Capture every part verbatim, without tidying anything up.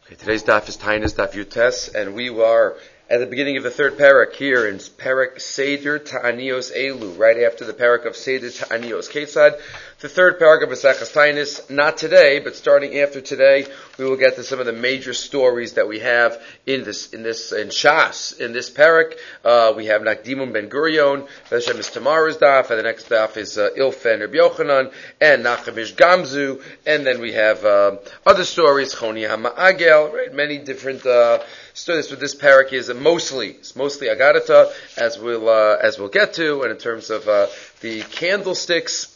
Okay, today's daf is Tainis Daf Yutes, and we are at the beginning of the third parak here in parak Seder Ta'anios Elu, right after the parak of Seder Ta'anios Ketzad. The third parak of Maseches Tainis, not today, but starting after today, we will get to some of the major stories that we have in this, in this, in Shas, in this parak. Uh, we have Nakdimun Ben Gurion, Hashem is Tamara's daf, and the next daf is uh, Ilfen Rabbi Yochanan, and Nachamish Gamzu, and then we have uh, other stories, Choni HaMa'agel, right? Many different uh, stories. So this parak is uh, mostly, it's mostly Agadata, as we'll uh, as we'll get to, and in terms of uh, the candlesticks.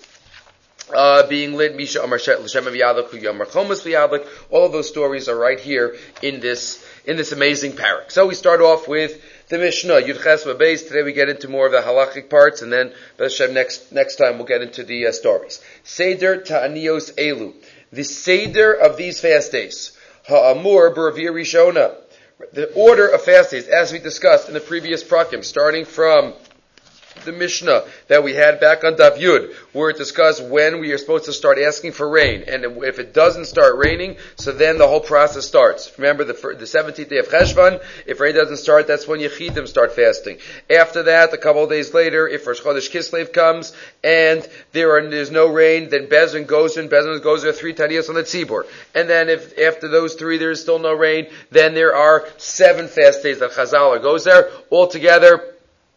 Uh, being lit, Misha Amar L'Shem V'Yadlik, Hu Yamar Chomas V'Yadlik. All of those stories are right here in this in this amazing parak. So we start off with the Mishnah Yud Ches V'Beis. Today we get into more of the halachic parts, and then B'Hashem next next time we'll get into the uh, stories. Seder Ta'anios Elu, the Seder of these fast days. Ha'amur B'Ravir Rishona, the order of fast days, as we discussed in the previous prakim, starting from the Mishnah that we had back on Daf Yud, where it discussed when we are supposed to start asking for rain, and if it doesn't start raining, so then the whole process starts. Remember the the seventeenth day of Cheshvan, if rain doesn't start, that's when Yechidim start fasting. After that, a couple of days later, if Rosh Chodesh Kislev comes and there are there's no rain, then Bezin goes in, Bezin goes there three Taniyos on the Tzibur, and then if after those three there's still no rain, then there are seven fast days that Chazal goes there altogether.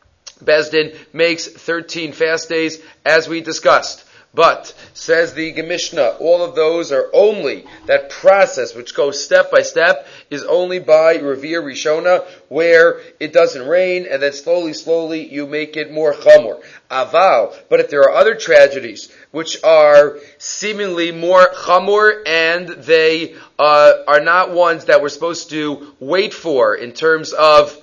Bezdin makes thirteen fast days, as we discussed. But, says the Mishnah, all of those are only, that process which goes step by step, is only by Revir Rishona, where it doesn't rain, and then slowly, slowly, you make it more chamor. Aval. But if there are other tragedies, which are seemingly more chamor, and they uh, are not ones that we're supposed to wait for, in terms of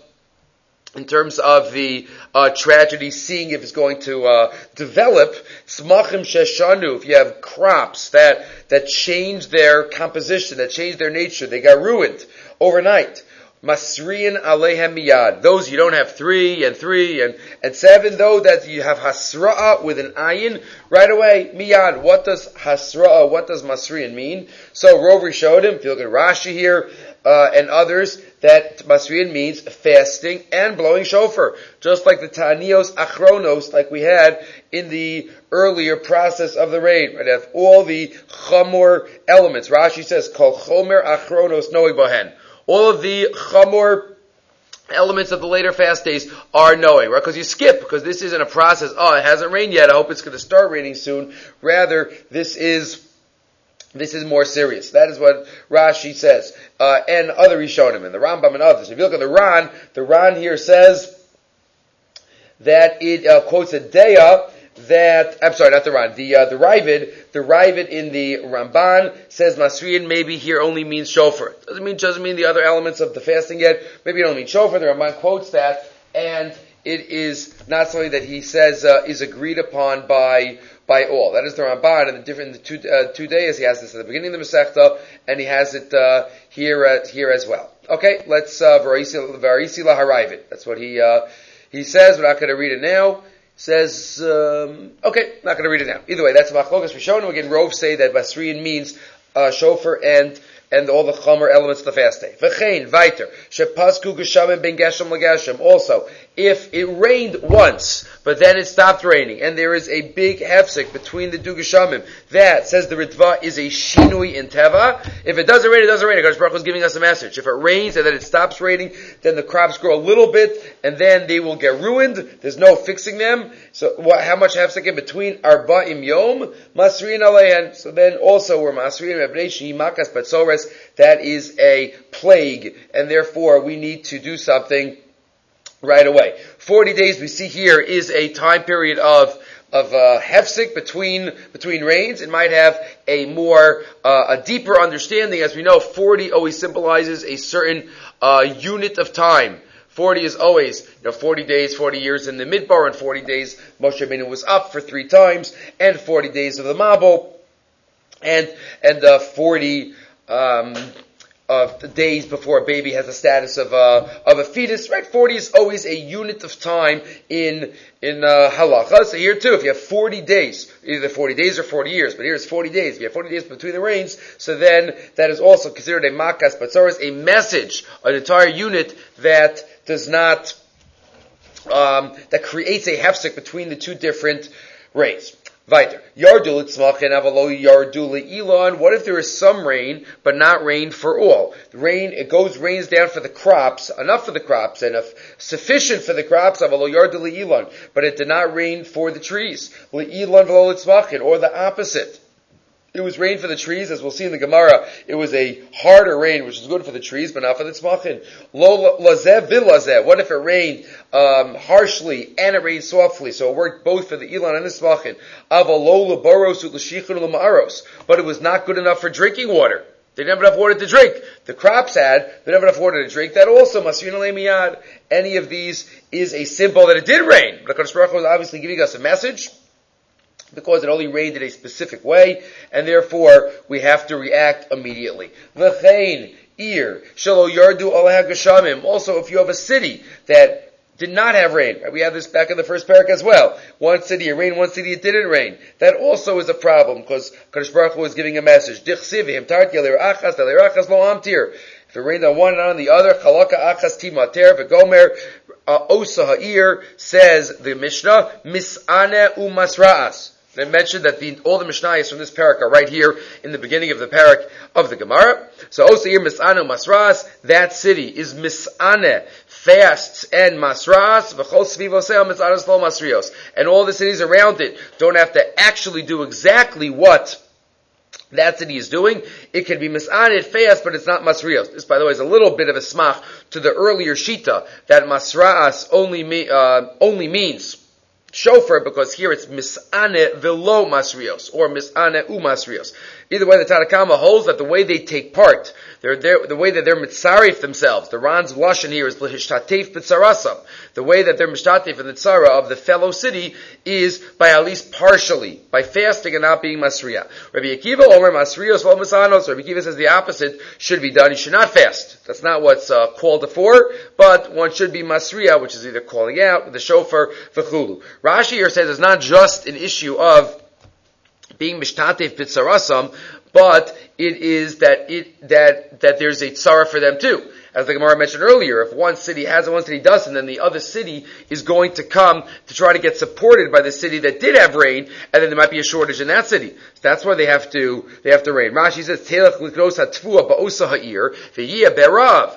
in terms of the uh, tragedy, seeing if it's going to uh, develop, smachim sheshanu, if you have crops that that change their composition, that change their nature, they got ruined overnight. Masriyan alehem miyad. Those you don't have three and three and, and seven, though that you have hasra'a with an ayin, right away, miyad. What does hasra'a, what does masriyan mean? So Rover showed him, if you look at Rashi here, uh, and others, that masriyan means fasting and blowing shofar. Just like the ta'anios achronos, like we had in the earlier process of the rain. Right? Have all the chamor elements. Rashi says, kol chomer achronos noig bohen. All of the chamor elements of the later fast days are knowing, right? Because you skip, because this isn't a process, oh, it hasn't rained yet, I hope it's going to start raining soon. Rather, this is This is more serious. That is what Rashi says. Uh, and other Rishonim, and the Rambam and others. If you look at the Ran, the Ran here says that it uh, quotes a Deya that, I'm sorry, not the Ran, the, uh, the Ravid, the Ravid in the Ramban says Masriyan maybe here only means shofar. Doesn't mean, doesn't mean the other elements of the fasting yet. Maybe it only means shofar. The Ramban quotes that, and it is not something that he says uh, is agreed upon by by all. That is the Ramban, and the different the two uh, two days he has this at the beginning of the Masechta, and he has it uh, here uh, here as well. Okay, let's uh, Varisi Laharayvit. That's what he uh, he says. We're not going to read it now. Says um, okay, not going to read it now. Either way, that's Machlokas Rishonim. Again, Rov say that Basriyan means uh, shofar and and all the chomer elements of the fast day. V'chein, weiter, shepasku geshamim ben geshem legeshem. Also, if it rained once, but then it stopped raining, and there is a big hefsek between the two geshamim, that, says the Ritva, is a shinui in teva. If it doesn't rain, it doesn't rain. HaKadosh Baruch Hu is giving us a message. If it rains and then it stops raining, then the crops grow a little bit, and then they will get ruined. There's no fixing them. So, what, how much hefsek in between? Arba'im yom, masriin aleihen. So then also, we're masriin ebnei shimakas batzores. That is a plague, and therefore we need to do something right away. Forty days we see here is a time period of of uh, hefsek between between rains. It might have a more uh, a deeper understanding, as we know. Forty always symbolizes a certain uh, unit of time. Forty is always, you know, forty days, forty years in the Midbar, and forty days Moshe Rabbeinu was up for three times, and forty days of the Mabul, and and uh, forty. Um, of days before a baby has the status of a, of a fetus, right? forty is always a unit of time in, in, uh, halacha. So here too, if you have forty days, either forty days or forty years, but here it's forty days. If you have forty days between the rains, so then that is also considered a makas batzoros, a message, an entire unit that does not, um, that creates a hefsek between the two different rains. Weiter. Yardu l'tzmachin avalo yardu le'ilon. What if there is some rain, but not rain for all? The rain, it goes, rains down for the crops, enough for the crops, and if sufficient for the crops, avalo yardu le'ilon. But it did not rain for the trees. Le'ilon v'lo l'tzmachin, or the opposite. It was rain for the trees, as we'll see in the Gemara. It was a harder rain, which is good for the trees, but not for the tzmachin. Lo lazeh v'lazeh. What if it rained um, harshly and it rained softly? So it worked both for the ilan and the tzmachin. Avalo lebaros u'l'shichun u'l'ma'aros. But it was not good enough for drinking water. They didn't have enough water to drink. The crops had, they didn't have enough water to drink. That also, masrin alei miyad. Any of these is a symbol that it did rain. But HaKadosh Baruch Hu is obviously giving us a message, because it only rained in a specific way, and therefore we have to react immediately. V'chein, ir, shelo yardu aleh gashamim. Also, if you have a city that did not have rain, right? We had this back in the first parak as well. One city it rained, one city it didn't rain. That also is a problem, because Kadosh Baruch Hu is giving a message. Dichsiv himtarti alirachas alirachas lo amtir. If it rained on one and not on the other, chalaka achas timater v'gomer. Uh, Osa ha'ir, says the Mishnah, mis'ane u'masra'as. They mentioned that the, all the Mishnayos from this parak are right here in the beginning of the parak of the Gemara. So Osa ha'ir, mis'ane u'masra'as, that city is mis'ane, fasts and masra'as, v'chol svivoseh mis'ane lo masrios. And all the cities around it don't have to actually do exactly what that city is doing. It can be mis'anid, fast, but it's not masrios. This, by the way, is a little bit of a smach to the earlier shita that masra'as only me, uh, only means shofar, because here it's mis'ane velo masrios, or mis'ane u masrios. Either way, the Tanakama holds that the way they take part, they're, they're, the way that they're mitzarif themselves, the Ran's lashon here is l'hishtatef b'tzarasam. The way that they're mishtatef in the tzara of the fellow city is by at least partially, by fasting and not being masriya. Rabbi Akiva omer masrios lo misanos. Rabbi Akiva says the opposite should be done. You should not fast. That's not what's uh, called for, but one should be masriya, which is either calling out with the shofar v'chulu. Rashi here says it's not just an issue of being mishtatef b'tzarasam, but it is that it that that there's a tzara for them too. As the Gemara mentioned earlier, if one city has and one city doesn't, then the other city is going to come to try to get supported by the city that did have rain, and then there might be a shortage in that city. So that's why they have to they have to rain. Rashi says, "Telech likros hatvua ba'osa ha'ir v'yiyah berav."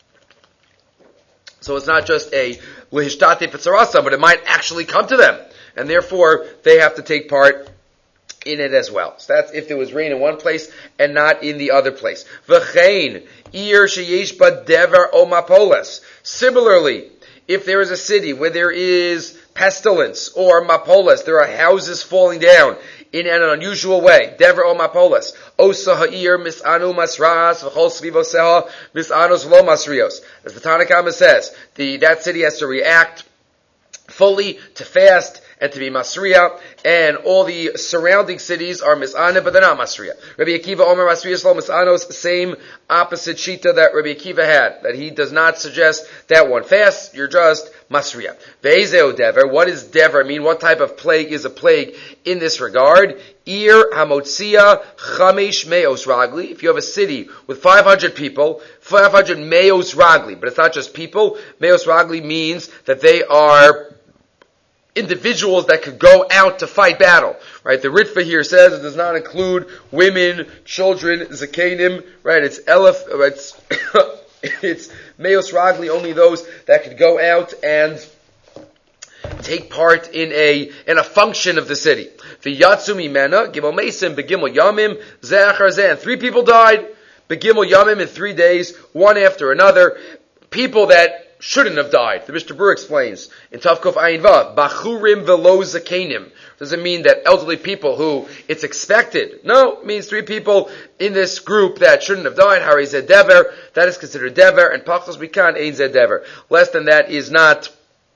So it's not just a lehishtatef b'tzarasam, but it might actually come to them, and therefore they have to take part in it as well. So that's if there was rain in one place and not in the other place. V'chein, ir sheyesh ba dever o mapoles. Similarly, if there is a city where there is pestilence or mapoles, there are houses falling down in an unusual way, dever o mapoles, osa ha'ir mis'anu masras v'chol svivoseha mis'anos lo masrios. As the Tanakama says, the, that city has to react fully, to fast, and to be Masriya, and all the surrounding cities are Mis'ane, but they're not Masriya. Rabbi Akiva Omer Masriya Slo Mis'anos, same opposite shita that Rabbi Akiva had, that he does not suggest that one fasts, you're just Masriya. Ve'ezeo Dever, what is Dever mean? What type of plague is a plague in this regard? Ir Hamotzia Chamesh Meos Ragli. If you have a city with five hundred people, five hundred Meos Ragli, but it's not just people. Meos Ragli means that they are individuals that could go out to fight battle, right? The Ritva here says it does not include women, children, zakenim, right? It's elef, it's, it's meos ragli, only those that could go out and take part in a, in a function of the city. V'yatsu mimena, gimel mesim, begimel yamim, zeh achar zeh, and three people died, begimel yamim in three days, one after another, people that shouldn't have died. The Mishnah Berurah explains in Tavkuf Ayin Vav, Bachurim velo zakenim. Doesn't mean that elderly people who it's expected. No, it means three people in this group that shouldn't have died. Hari zed dever, that is considered dever, and Pachos Mikan ein zed dever. Less than that is not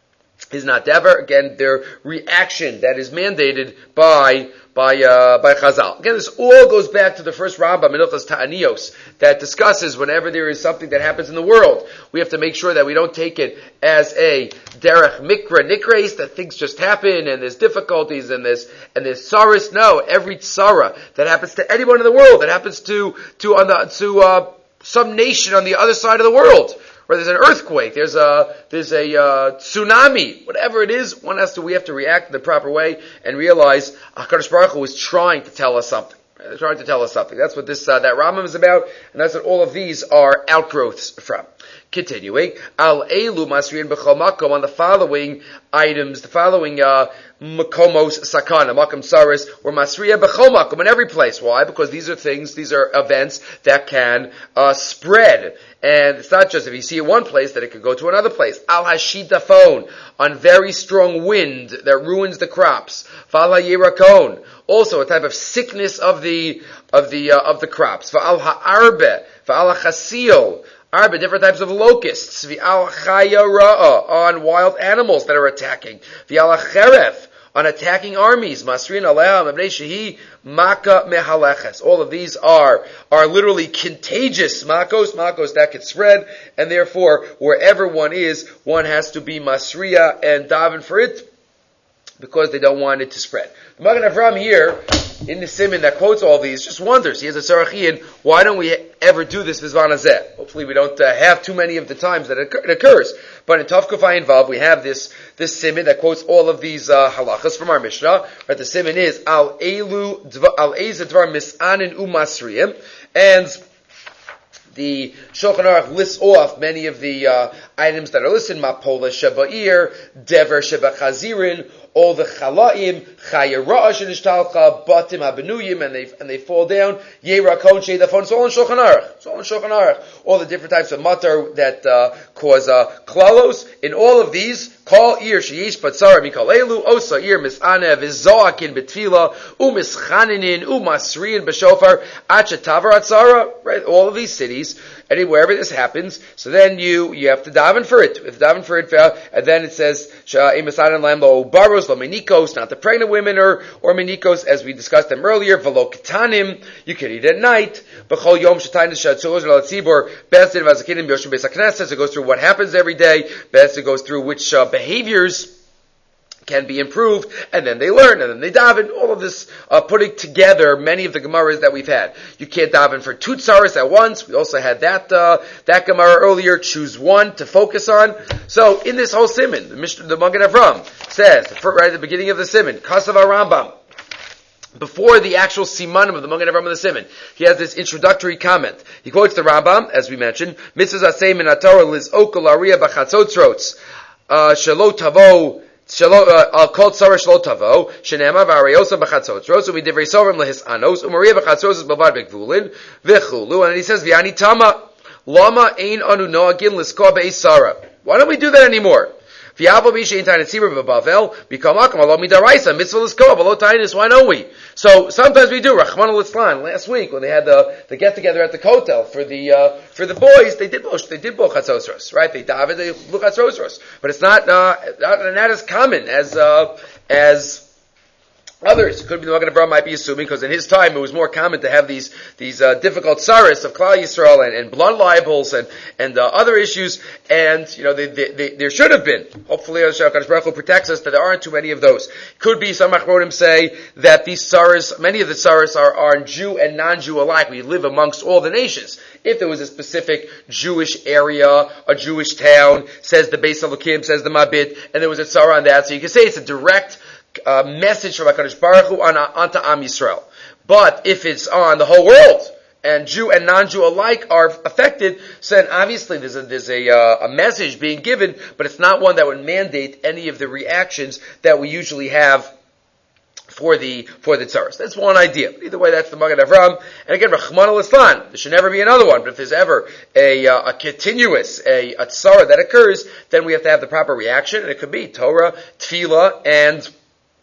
is not dever. Again, their reaction that is mandated by by uh, by Chazal. Again, this all goes back to the first Rambam, Hilchos Ta'aniyos, that discusses whenever there is something that happens in the world, we have to make sure that we don't take it as a derech mikra nikreis, that things just happen and there's difficulties and there's and there's sorrows. No, every tzara that happens to anyone in the world, that happens to to on the to uh, some nation on the other side of the world, or there's an earthquake, there's a there's a uh, tsunami, whatever it is, one has to we have to react in the proper way and realize HaKadosh Baruch Hu is trying to tell us something. They're trying to tell us something. That's what this uh, that Rambam is about, and that's what all of these are outgrowths from. Continuing, al elu masriin b'chol makom, on the following items, the following uh, makomos sakana, makam saris, or masriya b'chol makom, in every place. Why? Because these are things, these are events that can uh, spread. And it's not just if you see it one place that it could go to another place. Al hashita phone, on very strong wind that ruins the crops. Fal hayirakon, also a type of sickness of the of the uh, of the crops. Fa'al ha'arbe, fa'al ha'chasil, arbe, different types of locusts. V'al chaya ra'a, on wild animals that are attacking. V'al ha'cheref, on attacking armies. Masrin aleha mebnei shehi maka mehaleches. All of these are are literally contagious makos, makos that could spread, and therefore wherever one is, one has to be masriya and daven for it, because they don't want it to spread. The Magen Avram here, in the Siman that quotes all these, just wonders, he has a Sarachian, why don't we ever do this Vizvan Hazeh? Hopefully we don't uh, have too many of the times that it occurs. But in Tav Kuf Ayin Vav, we have this, this Siman that quotes all of these uh, halachas from our Mishnah. Right, the Siman is, Al Elu, Al Eza Dvar Misanin Umasriyim, and the Shulchan Aruch lists off many of the uh, items that are listed, Mapola Sheba'ir, Dever Shebachazirin, all the Chalaim, Chaya Ra'ash and Ishtalcha, Batim Abenuyim, and they and they fall down, Yera Kon Sheidafon, it's all in Shulchan Aruch. It's all in Shulchan Aruch. All the different types of matar that uh, cause uh, klalos. In all of these, Kol Ir Sheyish Batzara Mikol Elu, Osa Ir Misanev, Izoakin Betfila, Umischaninin, Umasriin B'Shofar, Achatavar Atzara, right? All of these cities, anywhere wherever this happens, so then you, you have to daven for it. You have to daven for it, and then it says, Imasanan Lam Lo Baros, Lo Menikos, not the pregnant women or, or Menikos, as we discussed them earlier, Velo Ketanim, you can eat at night, B'chol Yom Shetayim Shatzos Lo Tzibor, Bezdin Vazakinim Yoshim Beis HaKnesses, it goes through what happens every day, Bezdin goes through which uh, behaviors can be improved, and then they learn, and then they daven. All of this, uh, putting together many of the Gemaras that we've had. You can't daven for two tzaras at once. We also had that, uh, that Gemara earlier. Choose one to focus on. So, in this whole Siman, the Mishnah, the Magen Avram says, right at the beginning of the Siman, Kasav Rambam, before the actual simanim of the Magen Avram of the Siman, he has this introductory comment. He quotes the Rambam, as we mentioned, Mitzvahs Aseh min HaTorah liz okol ariya b'chatzotzrots, shelo tavo, I'll call tzara shelo tavo, shenema v'ariosa b'chatzotzros, u'midivrei sorim lehis anos, u'maria b'chatzos b'vad b'gvulin, v'chulu, and he says, v'ani tama, lama ein anu noagin lisko be'isara. Why don't we do that anymore? Why don't we? So sometimes we do. Rachmana litzlan. Last week when they had the, the get together at the Kotel for the uh, for the boys, they did both. They did both chatzosros, right? They davened, they look chatzosros, but it's not uh, not, not as common as uh, as. Others, could be the Magen Avram might be assuming, because in his time it was more common to have these these uh, difficult tsaris of Klal Yisrael and, and blood libels and and uh, other issues, and you know they, they, they, there should have been. Hopefully, HaKadosh Baruch Hu protects us that there aren't too many of those. Could be some Achronim say that these tsaris, many of the tsaris are, are Jew and non-Jew alike. We live amongst all the nations. If there was a specific Jewish area, a Jewish town, says the Beis Elokim, says the Mabit, and there was a tsara on that, so you can say it's a direct Uh, message from HaKadosh Baruch Hu on, uh, onto Am Yisrael. But if it's on the whole world, and Jew and non-Jew alike are affected, so then obviously there's a, there's a, uh, a message being given, but it's not one that would mandate any of the reactions that we usually have for the, for the tzaras. That's one idea. Either way, that's the Magen Avram. And again, Rachmana litzlan, there should never be another one, but if there's ever a, uh, a continuous, a, a tzara that occurs, then we have to have the proper reaction, and it could be Torah, Tefillah, and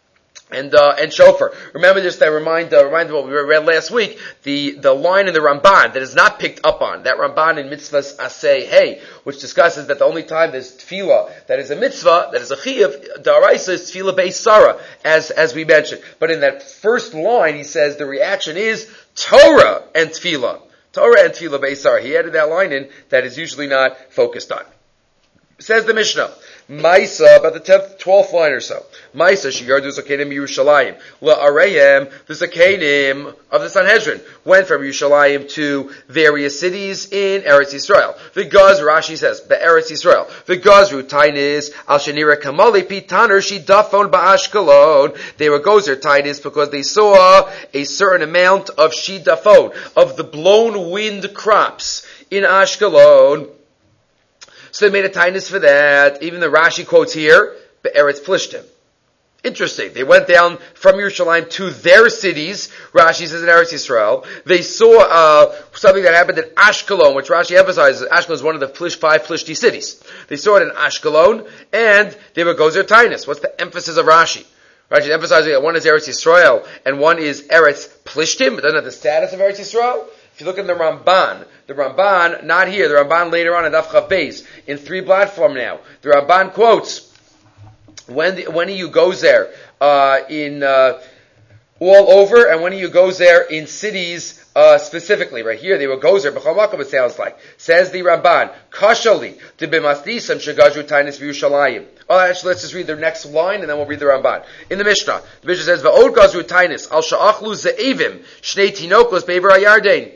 And uh, and shofar. Remember just that remind uh, remind what we read last week. The the line in the Ramban that is not picked up on, that Ramban in Mitzvahs Asay Hey, which discusses that the only time there's tefillah that is a mitzvah, that is a chiyuv, daraisa is tefillah beis Sarah, as as we mentioned. But in that first line, he says the reaction is Torah and tefillah, Torah and tefillah beis Sarah. He added that line in that is usually not focused on. Says the Mishnah, Maisa, about the tenth, twelfth line or so. Maisa, Shigardu Zakenim Yerushalayim. La'arayim, the Zakenim of the Sanhedrin, went from Yerushalayim to various cities in Eretz Yisrael. The Gaz, Rashi says, Be'eretz Yisrael. The Gazru, Tainis, Al Shanira Kamali, Pitaner, Shidafon Ba'ashkelon. They were Gozer Tainis because they saw a certain amount of Shidafon, of the blown wind crops in Ashkelon. So they made a tinus for that. Even the Rashi quotes here, Be'eretz Plishtim. Interesting. They went down from Yerushalayim to their cities. Rashi says in Eretz Yisrael. They saw uh, something that happened in Ashkelon, which Rashi emphasizes. Ashkelon is one of the Plish, five Plishti cities. They saw it in Ashkelon, and they were Gozer Tinus. What's the emphasis of Rashi? Rashi is emphasizing that one is Eretz Yisrael, and one is Eretz Plishtim. It doesn't have the status of Eretz Yisrael. If you look in the Ramban, the Ramban, not here, the Ramban later on in Daf Chav Beis, in three platform now, the Ramban quotes, when the, when he goes there, uh, in, uh, all over, and when he goes there in cities, uh, specifically, right here, they will go there, B'chol Makom, it sounds like. Says the Ramban, Kashali, to b'masdisam shegazru tainis v'Yushalayim. Oh, actually, let's just read the next line, and then we'll read the Ramban. In the Mishnah, the Mishnah says, V'od gazru tainis, al sha'achlu ze'evim, shnei tinokos be'ever ha'yardein.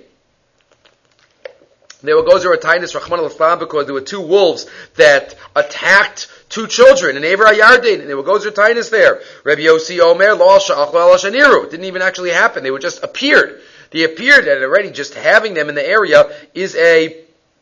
They were gozer ataynis Rahman al-Islam because there were two wolves that attacked two children in Ever HaYarden, and they were gozer ataynis there. Rabbi Yossi Omer lo sha'achlu al shaniru. It didn't even actually happen. They were just appeared. They appeared, and already just having them in the area is a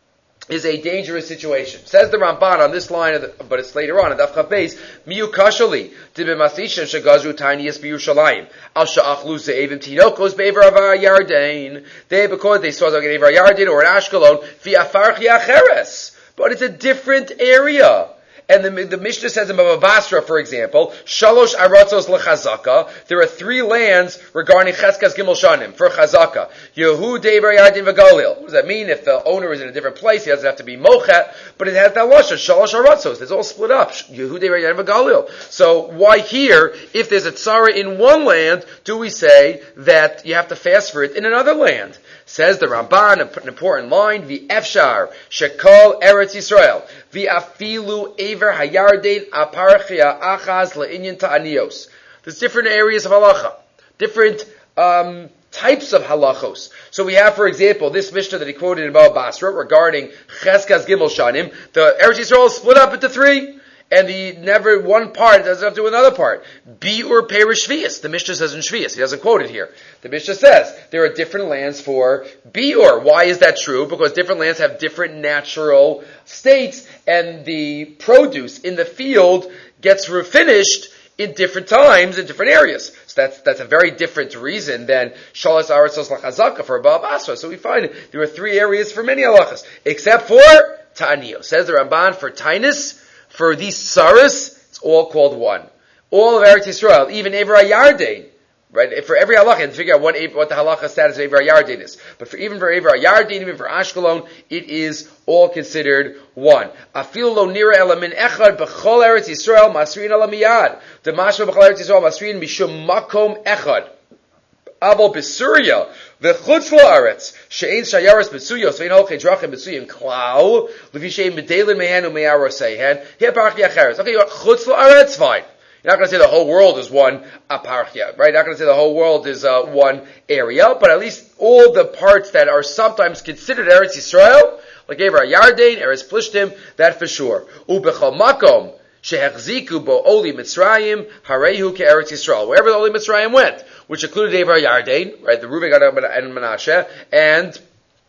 is a dangerous situation. Says the Ramban on this line, of the, but it's later on in Daf Chav Beis, Miyu kashali dibemasishem shegazru tinius b'Yerushalayim al sha'achlu ze'evim tinokos be'ever ha'yarden. They because they saw them in Ever HaYarden or in Ashkelon v'afarchi acheres, but it's a different area. And the, the Mishnah says in Bava Basra, for example, Shalosh Aratzos lechazaka. There are three lands regarding Cheskas Gimel Shanim for chazaka. Yehu Dever Yardin v'Galil. What does that mean? If the owner is in a different place, he doesn't have to be mochet, but it has that lashon Shalosh Aratzos. It's all split up. Yehu Dever Yardin v'Galil. So why here, if there's a tzara in one land, do we say that you have to fast for it in another land? Says the Ramban, an important line, V'efshar shekol Eretz Yisrael v'afilu Ever Hayarden aparchia achaz le'inyan ta'anios. There's different areas of halacha, different um, types of halachos. So we have, for example, this Mishnah that he quoted in Bava Basra regarding Cheskas Gimel Shanim. The Eretz Yisrael is split up into three. And the never one part doesn't have to do another part. Biur Perish Shvius. The Mishnah says in Shvius. He doesn't quote it here. The Mishnah says there are different lands for Biur. Why is that true? Because different lands have different natural states, and the produce in the field gets refinished in different times in different areas. So that's that's a very different reason than Shalas Aratzos Lachazaka for Bava Basra. So we find there are three areas for many halachas, except for Ta'aniyos. Says the Ramban for Tainus. For these tsaras, it's all called one. All of Eretz Yisrael, even Ever HaYarden, right? For every halacha, and figure out what, what the halacha status of Ever HaYarden is. But for even for Ever HaYarden, even for Ashkelon, it is all considered one. Afil lo nira elamin echad b'chol Eretz Yisrael masrin ala miyad. The mashma b'chol Eretz Yisrael masrin mishum makom echad. Aval b'Syria, v'chutz la'aretz, she'ein shayaras b'tsuyos, v'ein holchei drachim b'tsuyim klau, l'vishein b'deilin mehen u'me'aroseihen, here parachia acheres. Okay, chutz la'aretz, fine. You're not going to say the whole world is one aparchia, right? You're not going to say the whole world is uh, one area, but at least all the parts that are sometimes considered Eretz Yisrael, like Ever HaYarden, Eretz Plishtim, that for sure. U'bechol makom, shehechziku bo oli Mitzrayim, harehu ke'eretz Yisrael. Wherever the oli Mitzrayim went, which included Ever HaYarden, right, the Reuven, Gad, and Menashe, and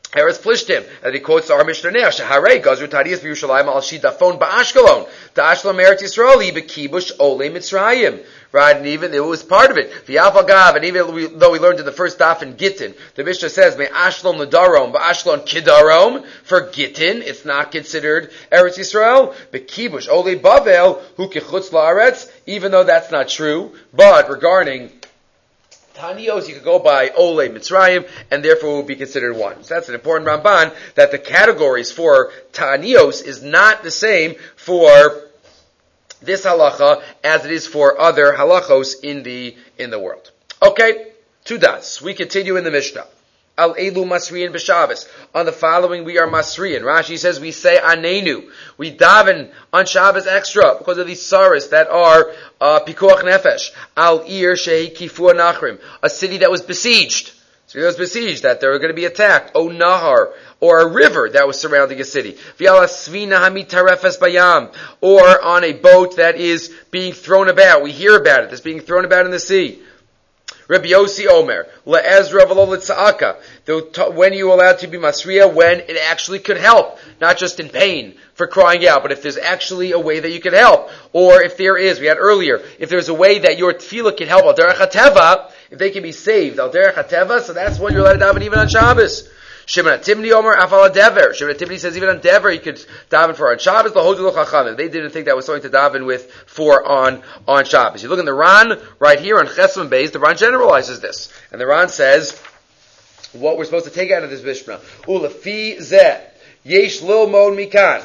Eretz Plishtim, and he quotes our Mishnah now, Shaharei Gazru Tadiyas B'Yushalayim Al Shidafon Ba'Ashkelon, Ta'ashlam Eretz Yisrael, B'Kibush Ole Mitzrayim. Right, and even it was part of it. V'Yafal Gav, and even we, though we learned in the first daf in Gittin, the Mishnah says, Me Ashlon L'Darom, Ba'Ashlon Kidarom, for Gittin, it's not considered Eretz Yisrael. B'Kibush Ole Bavel, Hu Kechutz La'aretz, even though that's not true, but regarding Tanios, you could go by Ole Mitzrayim, and therefore will be considered one. So that's an important Ramban, that the categories for Tanios is not the same for this halacha as it is for other halachos in the, in the world. Okay, two dots. We continue in the Mishnah. Al elu masriyin b'Shabbos. On the following, we are masriyin. Rashi says we say anenu. We daven on Shabbos extra because of these saras that are uh, pikuach nefesh. Al ir shehi kifua nachrim. A city that was besieged. So it was besieged, that they were going to be attacked. O nahar, or a river that was surrounding a city. V'al asvina hamitarefes bayam, or on a boat that is being thrown about. We hear about it. It's being thrown about in the sea. Rabbi Yossi Omer, le'ezra v'lo l'tza'aka. When are you allowed to be masriya? When it actually could help. Not just in pain for crying out, but if there's actually a way that you can help. Or if there is, we had earlier, if there's a way that your tefillah can help, al derech hateva, if they can be saved, al derech hateva, so that's when you're allowed to daven even on Shabbos. Shimon Timni Omer afal dever. Shimon Timni says even on dever you could daven for on Shabbos. The Hodu Chachamim. They didn't think that was something to daven with for on on Shabbos. You look in the Ran right here on Chesron Beis. The Ran generalizes this, and the Ran says what we're supposed to take out of this Mishnah. Ulafi zeh yesh lil mod mikan.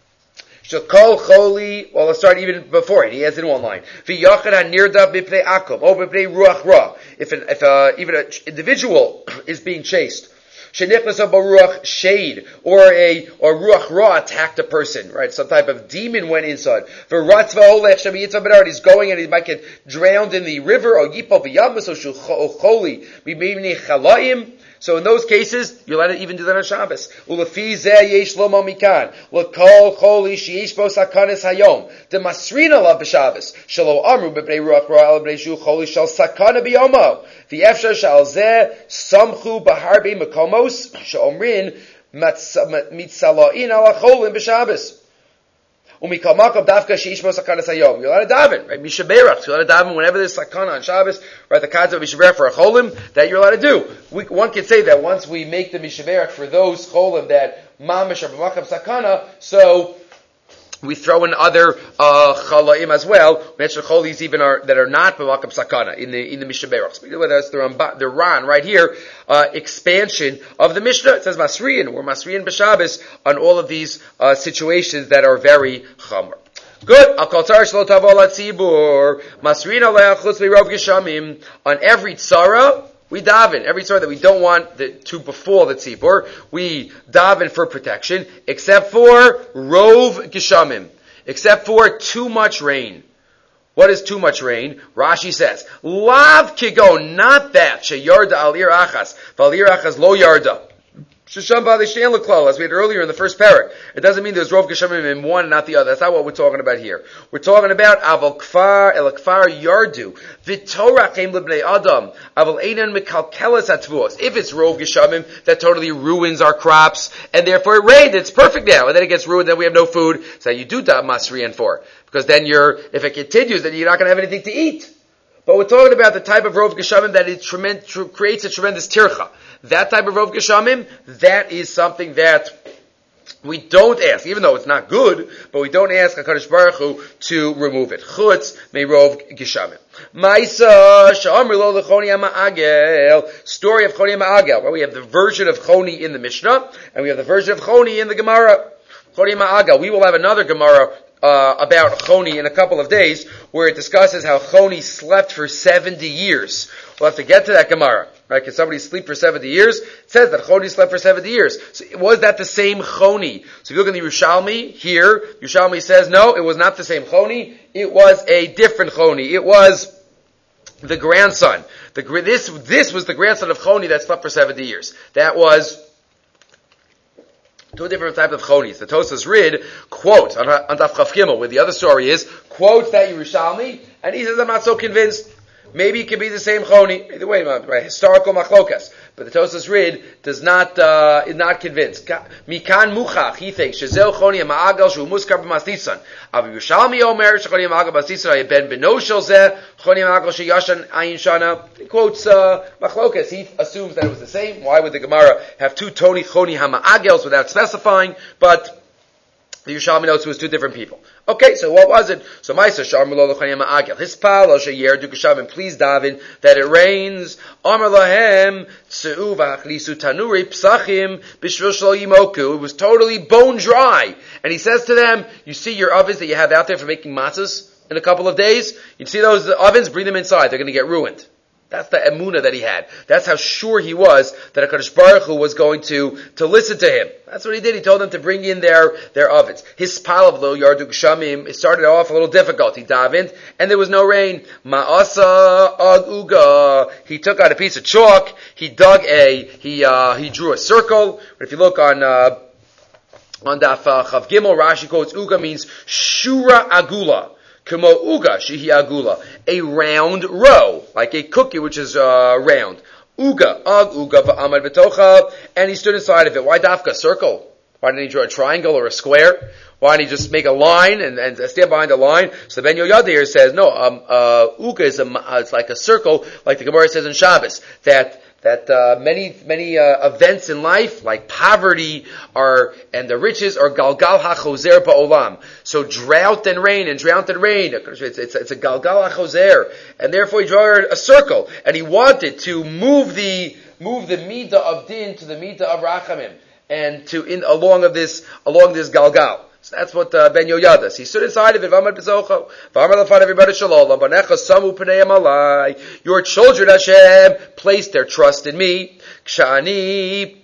Shakol choli. Well, let's start even before it. He has it in one line. V'yachad hanirda b'pnei akum o b'pnei ruach ra. If an, if uh, even an individual is being chased. Shenichnas baruach shade, or a or ruach ra attacked a person, right? Some type of demon went inside. V'ratzva olech shemiyitva bedard. He's going and he might get drowned in the river. Or yipol v'yamas or shulcholi b'mivnei chalayim. So in those cases, you're allowed to even do that on Shabbos. Ulefi zeh yesh lo mikan. L'kol choli sheyesh bo sakanis hayom. The masrina lav b'Shabbos. Shelo amru b'bnei ruach ra el b'nei shu choli shal sakana b'yomo. V'efshar shal zeh samchu b'harbe mekomos she'omrin mitzala'in ala cholim b'Shabbos. Umikal makam dafka sheish bo sakanas hayom. You're allowed to daven, right? Mishaberach. You're allowed to daven whenever there's sakana on Shabbos, right? The concept of mishaberach for a cholim that you're allowed to do. We, one could say that once we make the mishaberach for those cholim that mamish or b'makam sakana, so we throw in other uh, chalaim as well. We mentioned cholis even are that are not b'makam sakana in the in the mishaberach. That's the Ramban, the Ran right here. Uh, expansion of the Mishnah. It says masriyin. We're masriyin b'Shabbos on all of these uh, situations that are very chamor. Good. Al kol tzara shelo tavo latzibur masriyin alei chutz mirov geshamim. On every tzara we daven. Every tzara that we don't want the, to befall the tzibur, we daven for protection, except for rov geshamim, except for too much rain. What is too much rain? Rashi says, Lav kigo, not that, sheyarda al ir achas, val ir achas lo yarda. Shesham b'alishtein l'klal, as we had earlier in the first parak. It doesn't mean there's rov geshamim in one and not the other. That's not what we're talking about here. We're talking about aval kfar, el kfar yardu, v'torah came l'bnei adam, aval einan mekalkelas atvuos. If it's rov geshamim, that totally ruins our crops, and therefore it rained, it's perfect now, and then it gets ruined, then we have no food. So you do da masriyan for. Because then you're, if it continues, then you're not going to have anything to eat. But we're talking about the type of rov geshamim that it tremend, tr- creates a tremendous tircha. That type of rov geshamim, that is something that we don't ask, even though it's not good, but we don't ask HaKadosh Baruch Hu to remove it. Chutz me rov geshamim. Maisa sha'amri lo lechoni ha'ma'agel. Story of Choni ha'ma'agel. Well, we have the version of Choni in the Mishnah, and we have the version of Choni in the Gemara. Choni ha'ma'agel. We will have another Gemara Uh, about Choni in a couple of days, where it discusses how Choni slept for seventy years. We'll have to get to that Gemara, right? Can somebody sleep for seventy years? It says that Choni slept for seventy years. So was that the same Choni? So if you look in the Yerushalmi here, Yerushalmi says no, it was not the same Choni. It was a different Choni. It was the grandson. The, this, this was the grandson of Choni that slept for seventy years. That was two different types of chonis. The Tosas Rid quotes on, on Daf Chav Gimel, where the other story is, quotes that Yerushalmi, and he says, I'm not so convinced. Maybe it could be the same choni. Either way, right? Historical machlokas. But the Tosfos Rid does not, uh, is not convinced. Mikan muchach, he thinks, Shezeu choni ha'ma'agal shu muskar b'masnitzan. Avi Yerushalmi omer, shechoni ha'ma'agal b'masnitzan, ben beno shel zeh, choni ha'ma'agal sheyashan ayin shana. He quotes, uh, Machlokas. He assumes that it was the same. Why would the Gemara have two Toni choni ha'ma'agels without specifying? But the Yerushalmi notes it was two different people. Okay, so what was it? So Maisa Sharmulo L'Chani Ma'agel. His pal Oshayer Dukashavim. Please daven that it rains. Amar Lahem Tse'u V'Achlisu Tanuri Psachim B'Shvil Shlo Yimoku. It was totally bone dry, and he says to them, "You see your ovens that you have out there for making matzahs in a couple of days? You see those ovens? Bring them inside. They're going to get ruined." That's the emunah that he had. That's how sure he was that HaKadosh Baruch Hu was going to, to listen to him. That's what he did. He told them to bring in their, their ovens. His palav lo yardu gshamim, it started off a little difficult. He davened, and there was no rain. Ma'asa ag uga. He took out a piece of chalk. He dug a, he, uh, he drew a circle. But if you look on, uh, on Daf uh, Chav Gimel, Rashi quotes uga means shura agula. Kamo uga shihi agula, a round row, like a cookie which is uh, round. Uga, ag uga va'amad v'tocha, and he stood inside of it. Why dafka circle? Why didn't he draw a triangle or a square? Why didn't he just make a line and, and stand behind a line? So Ben Yoyada here says, no, um, uh, uga is a, uh, it's like a circle, like the Gemara says in Shabbos, that that uh, many many uh, events in life, like poverty, are and the riches, are galgal hachozer ba'olam. So drought and rain and drought and rain, it's, it's, it's a galgal hachozer, and therefore he drew a circle, and he wanted to move the move the midah of din to the midah of rachamim, and to in along of this along this galgal. So that's what uh, Ben Yoyada. He stood inside of it. V'amad b'zocho. V'amar l'fan everybody shalom. Banecha samu p'neiam alai. Your children, Hashem, placed their trust in me. Kshani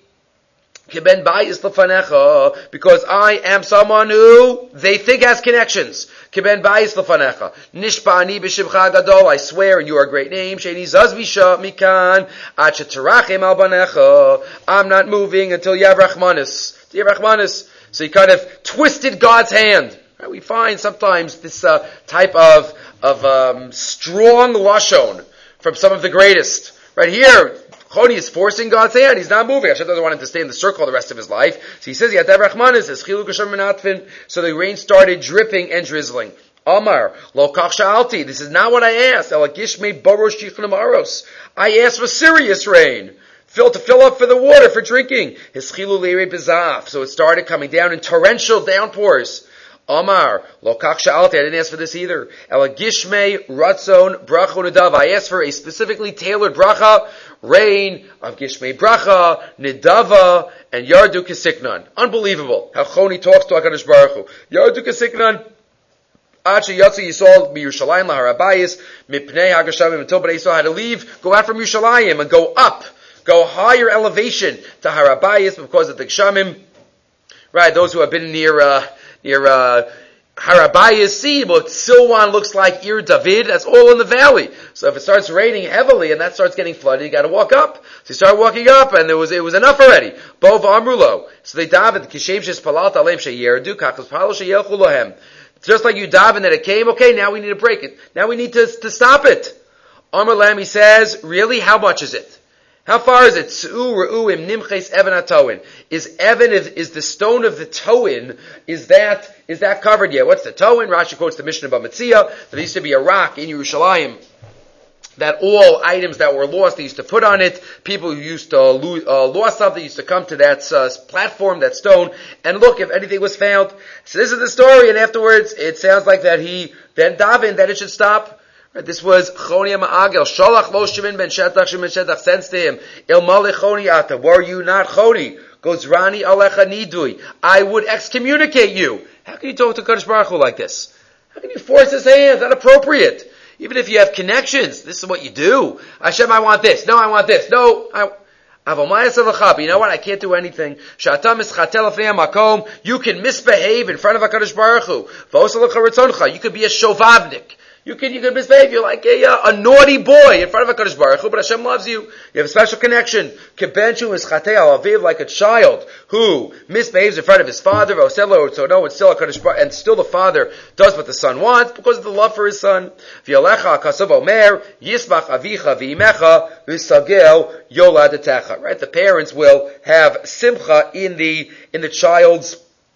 keben bayis l'fanecha. Because I am someone who they think has connections. Keben bayis l'fanecha. Nishpani b'shivcha gadol. I swear in your great name. Sheini zazvisha mikan. Ad shetarachim al banecha. I'm not moving until you have rachmanis. You have rachmanis. So he kind of twisted God's hand. Right? We find sometimes this uh, type of of um, strong lashon from some of the greatest. Right here, Choni is forcing God's hand. He's not moving. Hashem doesn't want him to stay in the circle the rest of his life. So he says, "Yatav Rachmanis es chilu kashem menatfin." So the rain started dripping and drizzling. Amar lo kach sha'alti. This is not what I asked. Ela gishmei barosh tichun amaros. I asked for serious rain. Fill to fill up for the water for drinking. His chilu leiri bezaf. So it started coming down in torrential downpours. Amar lo kach sha'alti. I didn't ask for this either. Ela gishmei ratzon bracha nadav. I asked for a specifically tailored bracha, rain of gishmei bracha, nidava, and yardu kesiknan. Unbelievable how Choni talks to HaKadosh Baruch Hu. Yardu kesiknan. Until Bnei Yisrael had to leave, go out from Yerushalayim and go up. Go higher elevation to Harabayis because of the Gshamim. Right, those who have been near, uh, near, uh, Harabayis see what Silwan looks like Ir David. That's all in the valley. So if it starts raining heavily and that starts getting flooded, you gotta walk up. So you start walking up and there was, it was enough already. Bov Amrulo. So they davened, Kishem Shespalata Alem Sheyerdu, Kakos Palo Sheyelchu Lohem. Just like you daven that it came, okay, now we need to break it. Now we need to, to stop it. Amar Lam, he says, really, how much is it? How far is it? Is Evan, is, is the stone of the Toin, is that, is that covered yet? What's the Toin? Rashi quotes the Mishnah B'Metzia, that there used to be a rock in Yerushalayim, that all items that were lost, they used to put on it. People who used to lose, uh, lost something used to come to that uh, platform, that stone, and look if anything was found. So this is the story, and afterwards it sounds like that he then davened that it should stop. Right, this was Choni Ma'agel. Sholach lo Shimon ben Shetach, Shimon Shetach sends to him, Il malech Choni ata, were you not Choni? Goes Rani alecha nidui. I would excommunicate you. How can you talk to Kadosh Baruch Hu like this? How can you force his hand? Not appropriate. Even if you have connections, this is what you do. Hashem, I want this. No, I want this. No, I... You know what? I can't do anything. You can misbehave in front of HaKadosh Baruch Hu. You could be a shovavnik. You can, you can misbehave. You're like a, a naughty boy in front of HaKadosh Baruch Hu, but Hashem loves you. You have a special connection. Like a child who misbehaves in front of his father, so no, it's still HaKadosh Baruch Hu, and still the father does what the son wants because of the love for his son. Right? The parents will have simcha in the, in the child's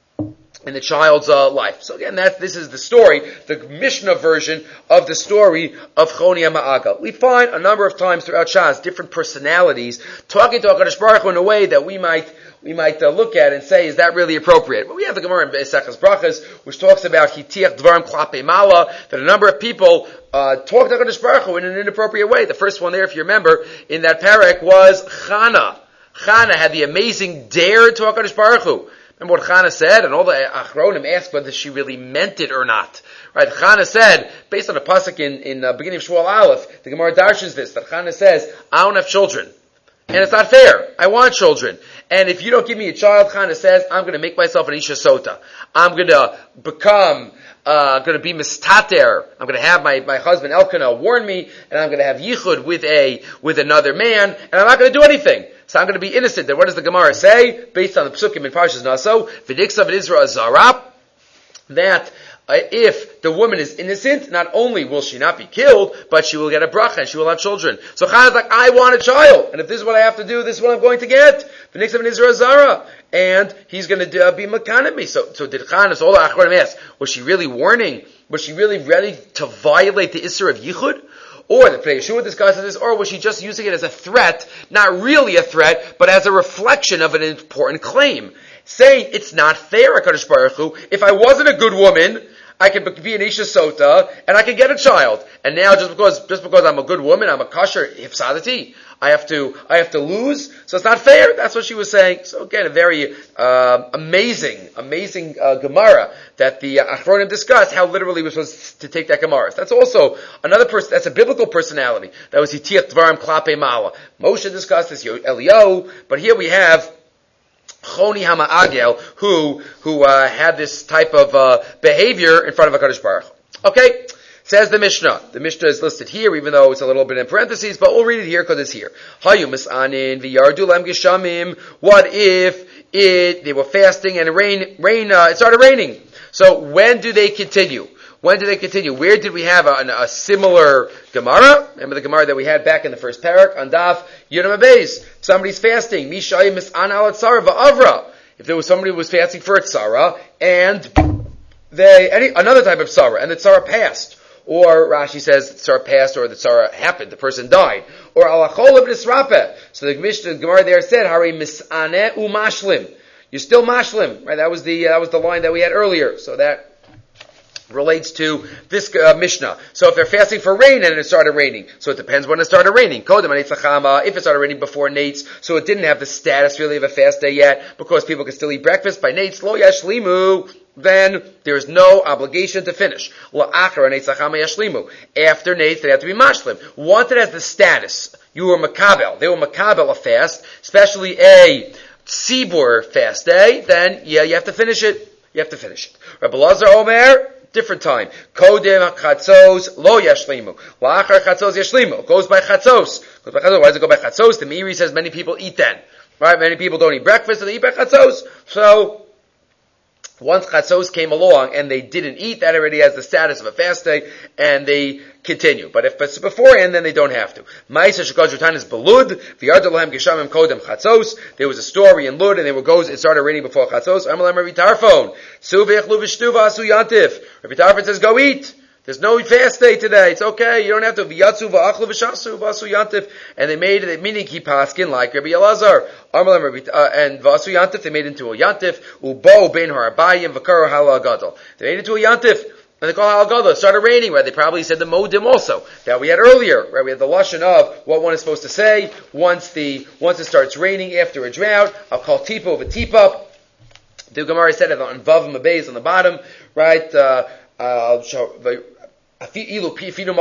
in the child's uh, life. So again, that this is the story, the Mishnah version of the story of Choni HaMa'agal. We find a number of times throughout Shas different personalities talking to HaKadosh Baruch Hu in a way that we might we might uh, look at and say, is that really appropriate? But we have the Gemara in Maseches Brachos, which talks about Hitiach Dvarim Klape Mala, that a number of people uh, talk to HaKadosh Baruch Hu in an inappropriate way. The first one there, if you remember, in that parak was Chana. Chana had the amazing dare to HaKadosh Baruch Hu. Remember what Chana said? And all the Achronim asked whether she really meant it or not. Right? Chana said, based on a pasuk in, in the beginning of Shmuel Aleph, the Gemara darshans this, that Chana says, I don't have children. And it's not fair. I want children. And if you don't give me a child, Chana says, I'm going to make myself an Isha Sota. I'm going to become, uh, going to be mistater. I'm going to have my, my husband Elkanah warn me, and I'm going to have yichud with a, with another man, and I'm not going to do anything. So I'm going to be innocent. Then what does the Gemara say? Based on the Psukim in Parshas Naso, V'diksav Israel Zarah, that uh, if the woman is innocent, not only will she not be killed, but she will get a bracha and she will have children. So Chana's like, I want a child, and if this is what I have to do, this is what I'm going to get. V'diksav Israel Zarah, and he's going to uh, be makan at me. So, so did Chana? So all the Achronim asked, was she really warning? Was she really ready to violate the Isser of Yichud? Or the Pnei Yeshua discusses this, or was she just using it as a threat, not really a threat, but as a reflection of an important claim, saying it's not fair, HaKadosh Baruch Hu, if I wasn't a good woman, I could be an Isha Sota, and I could get a child. And now just because, just because I'm a good woman, I'm a kosher hifsadati, I have to, I have to lose? So it's not fair? That's what she was saying. So again, a very, uh, amazing, amazing, uh, Gemara that the uh, Achronim discussed how literally we're supposed to take that Gemara. That's also another person, that's a biblical personality. That was Hitiach Dvarim Klape Mala. Moshe discussed this, Eliyahu, but here we have Choni HaMa'agel, who, who, uh, had this type of, uh, behavior in front of HaKadosh Baruch Hu. Okay? Says the Mishnah. The Mishnah is listed here, even though it's a little bit in parentheses, but we'll read it here because it's here. Hayu misanin v'yardu lem geshamim. What if it, they were fasting and it rain, rain, uh, it started raining? So when do they continue? When do they continue? Where did we have a, a similar Gemara? Remember the Gemara that we had back in the first parak on Daf Yudam Abeis. Somebody's fasting. Mishayim misan al tzara va'avra. If there was somebody who was fasting for a tzara and they any another type of tzara and the tzara passed. Or Rashi says the tzara passed, or the tzara happened, the person died. Or alachol ibn Israpeh. So the Mishnah, the Gemara there said, "Hari misane umashlim." You're still mashlim, right? That was the uh, that was the line that we had earlier. So that relates to this uh, Mishnah. So if they're fasting for rain and it started raining, so it depends when it started raining. Kodem anetz lachama, if it started raining before Nates, so it didn't have the status really of a fast day yet, because people could still eat breakfast by Nates, lo yashlimu, then there is no obligation to finish. La'achar anetz lachama yashlimu. After Nates, they have to be mashlim. Once it has the status, you were makabel, they were makabel a fast, especially a tzibur fast day, then yeah, you have to finish it. You have to finish it. Rabbi Lazar Omer, different time. Kodem chatzos lo yashlimu. La'achar chatzos yashlimu. Goes by chatzos. Goes by chatzos. Why does it go by chatzos? The Meiri says many people eat then. Right? Many people don't eat breakfast and they eat by chatzos. So, once chatzos came along and they didn't eat, that already has the status of a fast day, and they continue. But if it's beforehand, then they don't have to. Ma'aseh shekol jutan is belud, v'yardu lahem geshamim kodem chatzos. There was a story in Lud, and they were goes, it started raining before chatzos. Amalem Rabbi Tarfon, su v'echlu v'shtu v'asu yantif. Rabbi Tarfon says, go eat. There's no fast day today. It's okay. You don't have to. V'yatzu v'achlu v'shasu v'asu yantif. And they made it, meaning ki paskin, like Rabbi Elazar. Amalem Rabbi, uh, and v'asu yantif, they made it into a yantif. Ubo ben harabayim v'karo hala gadol. They made it into a yantif. And they call hala gadol. It started raining, right? They probably said the modim also. That we had earlier, right? We had the lashon of what one is supposed to say once the, once it starts raining after a drought. I'll call tipo v'tipap. The Gemara said it on Vav Mabez on the bottom, right? Uh, uh, We quote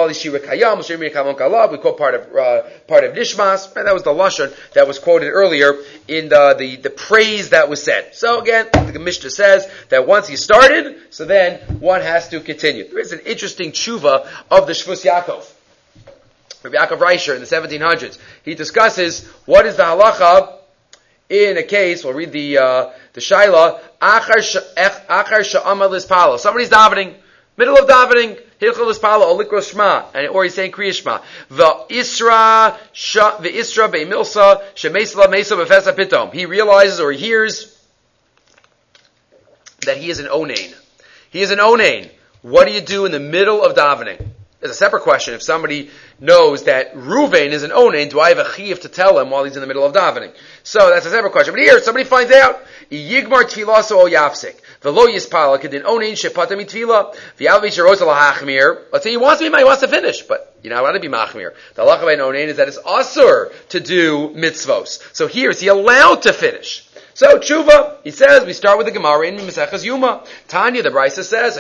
part of uh, part of Nishmas, and that was the lashon that was quoted earlier in the, the the praise that was said. So again, the Mishnah says that once he started, so then one has to continue. There is an interesting tshuva of the Shvus Yaakov, Rabbi Yaakov Reisher in the seventeen hundreds. He discusses what is the halacha in a case. We'll read the uh, the shaila achar she'amad lispalo. Somebody's davening, middle of davening. Hilchol Lispalo or Likros Shema, and or he's saying Kriya Shema. The Isra, the Isra be'Milsa shemeisla meisa befesa pitom. He realizes or he hears that he is an onain. He is an onain. What do you do in the middle of davening? There's a separate question. If somebody knows that Ruvain is an onain, do I have a chiyuv to tell him while he's in the middle of davening? So that's a separate question. But here, somebody finds out Yigmar tfilaso o yafsik. V'lo yispal kedin onain shepata mitfila. V'yalvi sherosa lahachmir. Let's say he wants to be, he wants to finish, but you're not allowed to be machmir. The halacha of an onain is that it's asur to do mitzvos. So here, is he allowed to finish? So tshuva, he says, we start with the Gemara in Maseches Yuma. Tanya, the Brisa says,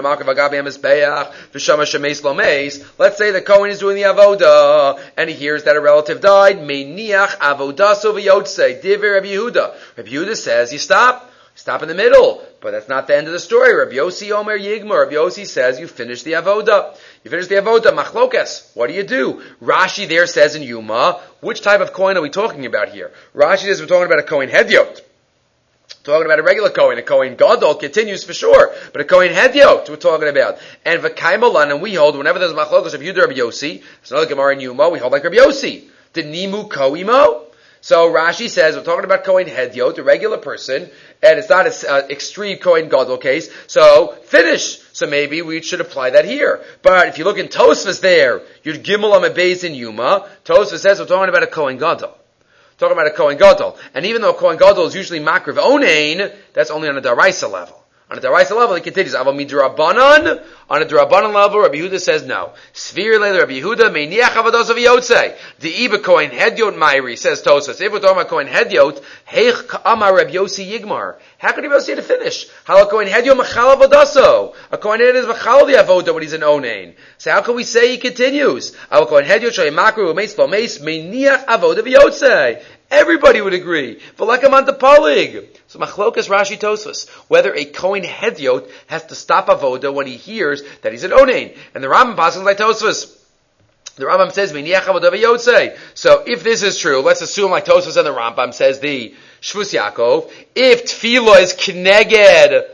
let's say the Kohen is doing the avoda, and he hears that a relative died. Meiniach avodaso v'yotzei. Divrei Rabbi Yehuda. Rabbi Yehuda says, you stop. Stop in the middle. But that's not the end of the story. Rabbi Yossi Omer Yigmar. Rabbi Yossi says, you finish the avoda. You finish the avoda. Machlokas. What do you do? Rashi there says in Yuma, which type of Kohen are we talking about here? Rashi says we're talking about a Kohen Hedyot. Talking about a regular Kohen. A Kohen Gadol continues for sure. But a Kohen Hedyot we're talking about. And V'kaimalan, and we hold, whenever there's Machlokas of Yehuda Rabbi Yossi, there's another Gemara in Yuma, we hold like Rabbi Yossi. The Nimu Koimo. So Rashi says we're talking about Kohen Hedyot, a regular person, and it's not an uh, extreme Kohen Gadol case. So finish. So maybe we should apply that here. But if you look in Tosfos there, Yud Gimel Amud Beis in Yuma, Tosfos says we're talking about a Kohen Gadol. Talking about a Kohen Gadol. And even though a Kohen Gadol is usually Makriv Onain, that's only on a Daraisa level. On a Daraisa level, he continues. Aval midrabanan. On a Darabanan level, Rabbi Yehuda says no. Svir leil Rabbi Yehuda meiniach avodos of yotzei. The Iba Kohen Hedyot Mairi says Tosfos. If we're talking about Kohen Hedyot, heich ka'amar Rabbi Yossi Yigmar. How could Rabbi Yossi to finish? How Kohen Hedyot machal avodaso? A Kohen Hedyot is machal the avoda when he's an onain. So how can we say he continues? Aval Kohen Hedyot shoy makru umeis lo meis meiniach avoda v'yotzei. Everybody would agree. V'lekamant palig. So machlokas Rashi Tosfos, whether a Kohen Hedyot has to stop avoda when he hears that he's an onain, and the Rambam passes like Tosfos. The Rambam says miniach avoda v'yotzei. So if this is true, let's assume like Tosfos and the Rambam says the Shvus Yaakov. If tefillah is kneged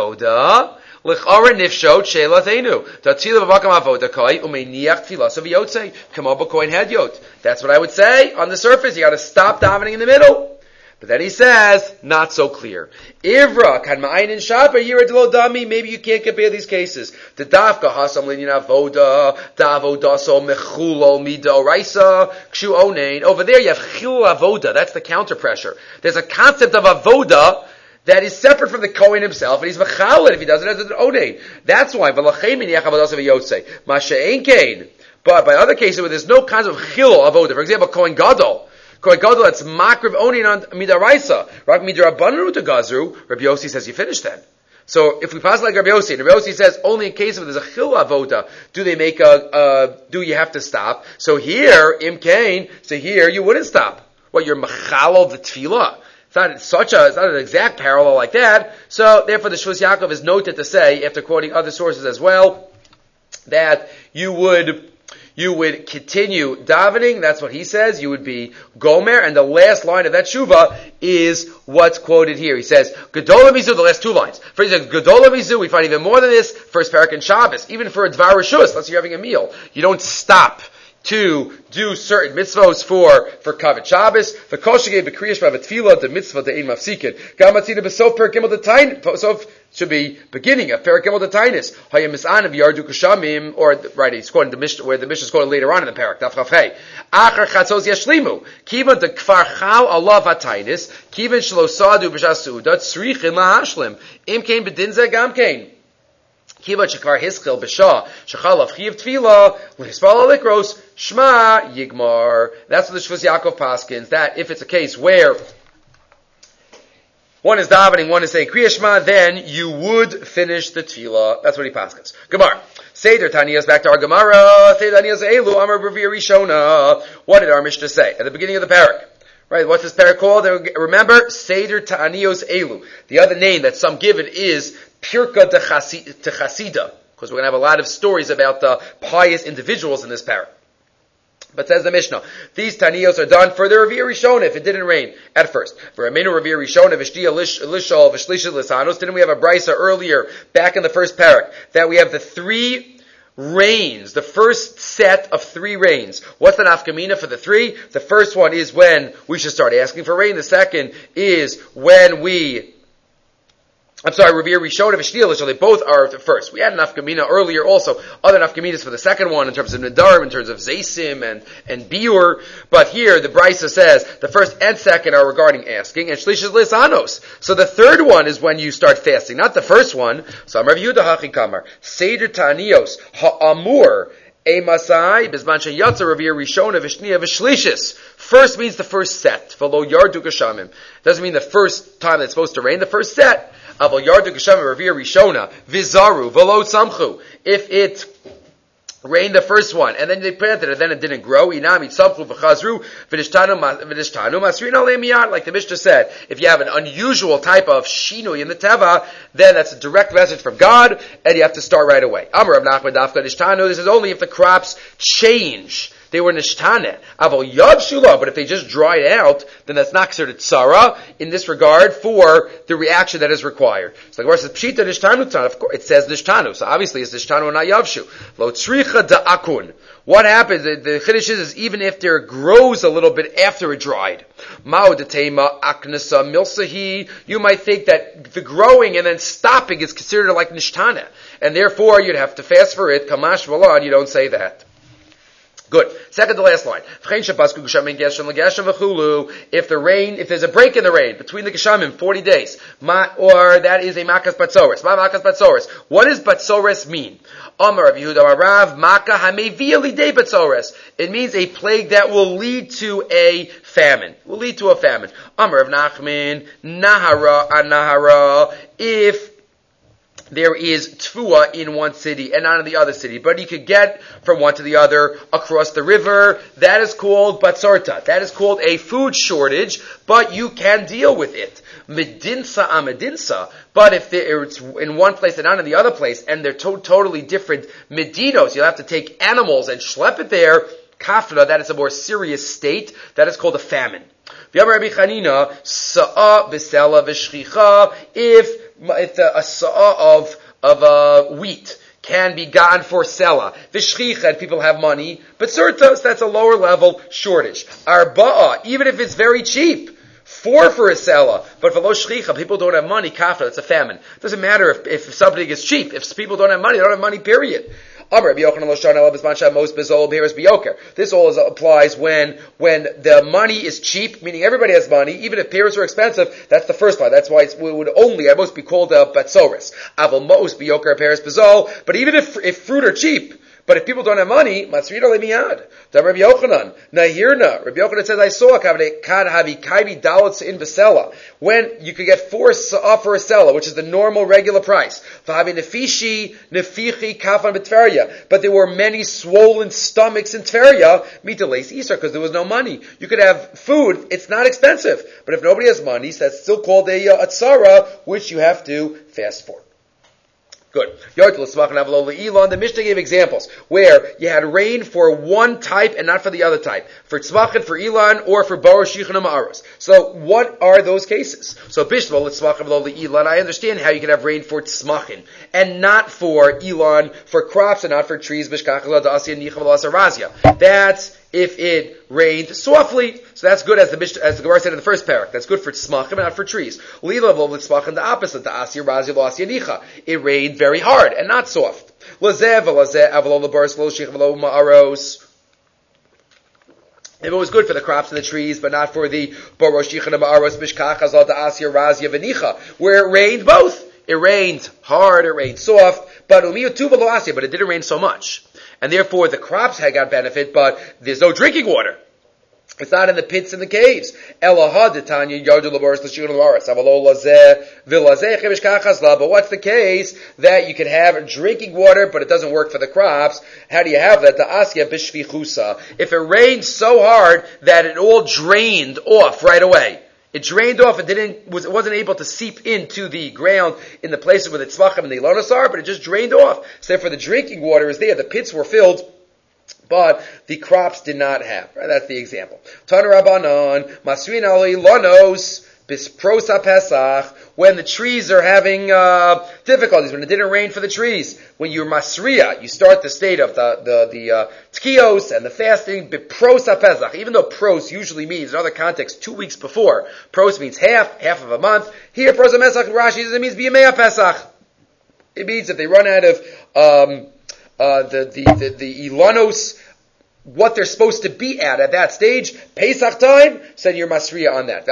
avoda, l'chara nifshot she'elateinu. Tatila v'makam avoda koi umeiniach tefillah so v'yotzei kamo b'Kohen Hedyot. That's what I would say on the surface. You got to stop davening in the middle. But then he says, not so clear. Ivra, kan ma'ayin shapa, yira delo dami, maybe you can't compare these cases. The dafka hasam linyan avoda, da avodaso mechulo mida oraisa, kshu onein. Over there you have chil avoda, that's the counter pressure. There's a concept of avoda that is separate from the Kohen himself, and he's mechaled if he does it as an onein. That's why, v'lachem miniyach avodaso v'yotzei. Masha'en kein. But by other cases where there's no concept of chil avoda, for example, Kohen Gadol, Kohen Gadol, that's makriv onin on midaraisa. Rak midarabanu to gazru. Rabbi Yossi says you finish then. So if we pass like Rabbi Yossi, and Rabbi Yossi says only in case of there's a chil avoda, do they make a, uh, do you have to stop? So here, im kain, so here you wouldn't stop. What, you're machalo the tefillah? It's not such a, it's not an exact parallel like that. So therefore the Shvus Yaakov is noted to say, after quoting other sources as well, that you would You would continue davening. That's what he says. You would be gomer. And the last line of that shuva is what's quoted here. He says, Gedola Mizu, the last two lines. For instance, Gedola Mizu, we find even more than this, first parak in Shabbos. Even for a Dvar Rishus, let's say you're having a meal. You don't stop to do certain mitzvahs for, for Kavod Shabbos. For Kol Shegei B'Kriyash V'Tefillah, the mitzvah, the Ein Mafsikin. Gamatzina B'Sof Per Gimel D'Tain, Sof, should be beginning of Perek Gimel D'Tainis. Hayam Mis'anav Yardu Kushamim, or, right, he's quoting the Mishnah, where the Mishnah is quoted later on in the Perek, Daf Chaf Hei. Achar Chatzos Yashlimu. Kivan de Kfar Chau Allah V'Tainis, Kivan Shlo Sadu B'Shas Suda, Tzrichin LaHashlim. Im Kain B'Dinze Gam Kain. Kiva Shakar Hiskil B'Shah, Shachalav Chiv Tefillah, L'Hispal Alikros, Shema Yigmar. That's what the Shvus Yaakov paskins, that if it's a case where one is davening, one is saying Kriya Shema, then you would finish the tefillah. That's what he paskins. Gemara. Seder Taniyos, back to our Gemara. Seder Taniyos Elu, Amar B'Rivia Rishona. What did our Mishnah say? At the beginning of the parak. Right, what's this parak called? Remember, Seder Ta'aniyos Elu. The other name that some give it is Pirka Techasida, because we're going to have a lot of stories about the pious individuals in this parak. But says the Mishnah, these Taniyos are done for the Revir Rishona if it didn't rain at first. For Aminu Revir Rishona, Vishtiya Lishol, Vishlisha Lisanos, didn't we have a brisa earlier, back in the first parak, that we have the three rains, the first set of three rains. What's the nafkamina for the three? The first one is when we should start asking for rain. The second is when we, I'm sorry, Revir Rishon and V'Shtiyah, so they both are the first. We had an nafkamina earlier also, other nafkaminas for the second one in terms of Nadarim, in terms of Zaysim and, and Biur. But here the Brisa says the first and second are regarding asking, and Shlish is Lisanos. So the third one is when you start fasting, not the first one. So I'm Rav Yehuda Hachi Kamar, Seder Ta'aniyos, Ha'amur, a Masai, Bizman Sheyatza, Revir Rishona, Vishniya, Vishlishis. First means the first set. V'lo Yardu Geshamim. Doesn't mean the first time it's supposed to rain, the first set. Aval Yardu Geshamim, Revir Rishona, Vizaru, V'lo Tzamchu. If it rained the first one, and then they planted it, and then it didn't grow, Inami Tzamchu V'chazru, V'nishtanu Masrin Alei Miyad, like the Mishnah said, if you have an unusual type of shinui in the Teva, then that's a direct message from God, and you have to start right away. Amar Rav Nachman Dafka Nishtanu, this is only if the crops change. They were nishtane. Aval yad shula, but if they just dried out, then that's not considered tzara in this regard for the reaction that is required. So the Gemara says pshita nishtanu tan. Of course, it says nishtanu, so obviously it's nishtanu and not yavshu. Lo tzricha da'akun. What happens? The, the chiddush is, is even if there grows a little bit after it dried. Mao detema aknasa milsahi. You might think that the growing and then stopping is considered like nishtane, and therefore you'd have to fast for it. Kamash v'lan. You don't say that. Good. Second to last line. If the rain, if there's a break in the rain between the Geshamim, forty days, or that is a Makas Batzoris. Ma Makas Batzoris. What does Batzoris mean? Amar Rav Yehuda Rav, Maka Hamevia Lidei Batzoris. It means a plague that will lead to a famine. Will lead to a famine. Amar Rav Nachman, Nahara Anahara. If there is tfua in one city and not in the other city, but you could get from one to the other across the river. That is called batzorta. That is called a food shortage, but you can deal with it. Medinsa amedinsa. But if it's in one place and not in the other place, and they're to- totally different medinos, you'll have to take animals and schlep it there. Kafra, that is a more serious state. That is called a famine. If If the, a sa'a of, of, uh, wheat can be gotten for sela, v'shchicha, and people have money, but surtos, that's a lower level shortage. Arba'a, even if it's very cheap, four for a sela, but for lo shchicha, people don't have money, kafra, it's a famine. It doesn't matter if, if something is cheap. If people don't have money, they don't have money, period. This all is, applies when when the money is cheap, meaning everybody has money, even if pears are expensive. That's the first part. That's why it's, it would only at most be called a batzoris. Aval mos biyoker pears bezol. But even if if fruit are cheap, but if people don't have money, matzrida lemiyad. Rabbi Yochanan, nahirna. Rabbi Yochanan says, I saw kad havi kaivi dalot in vesela, when you could get four sa'ah for a sela, which is the normal regular price. V'havi nefishi nefichi kafan b'tveria. But there were many swollen stomachs in Tveria, mitaleis isar, because there was no money. You could have food, it's not expensive. But if nobody has money, so that's still called a uh, atzara, which you have to fast for. Good. The Mishnah gave examples where you had rain for one type and not for the other type. For tzmachin, for ilan, or for borosh yichon ma'aros. So what are those cases? So bishlo l'tzmachin v'lo le'ilan. I understand how you can have rain for tzmachin and not for ilan, for crops and not for trees. Bishkach lo da'asya nicha v'lo asarazia. That's if it rained softly. So that's good, as the as the Gemara said in the first parak. That's good for tzmachim and not for trees. Lila v'lo l'tzmachin, the opposite. The asya razia lo asya nicha. It rained very hard and not soft. Lazeh v'lazeh avlo l'baros v'lo shich v'lo ma'aros. If it was good for the crops and the trees, but not for the borosh yichon ma'aros bishkach hazal the asya razia v'nicha, where it rained both. It rained hard, it rained soft, but umiyu tu v'lo asya, but it didn't rain so much. And therefore the crops had got benefit, but there's no drinking water. It's not in the pits and the caves. Elaha detanya yodu laboris l'shikun l'maris. Avalo lazeh vilazeh chevish kachas la. But what's the case that you can have drinking water, but it doesn't work for the crops? How do you have that? The asya b'shvichusa. If it rained so hard that it all drained off right away. It drained off and didn't, was, it wasn't able to seep into the ground in the places where the tzvachim and the ilonos are, but it just drained off. So therefore the drinking water is there, the pits were filled, but the crops did not have. Right? That's the example. Tana Rabbanon, Masrin al ilonos, bisprosa pesach, when the trees are having uh, difficulties, when it didn't rain for the trees. When you're masriya, you start the state of the the, the uh, tkiyos and the fasting, biprosa pesach. Even though pros usually means, in other contexts, two weeks before. Pros means half, half of a month. Here, prosa pesach, Rashi says it means biyamei pesach. It means if they run out of um, uh, the, the, the, the ilonos, what they're supposed to be at at that stage, Pesach time, said you're masriya on that.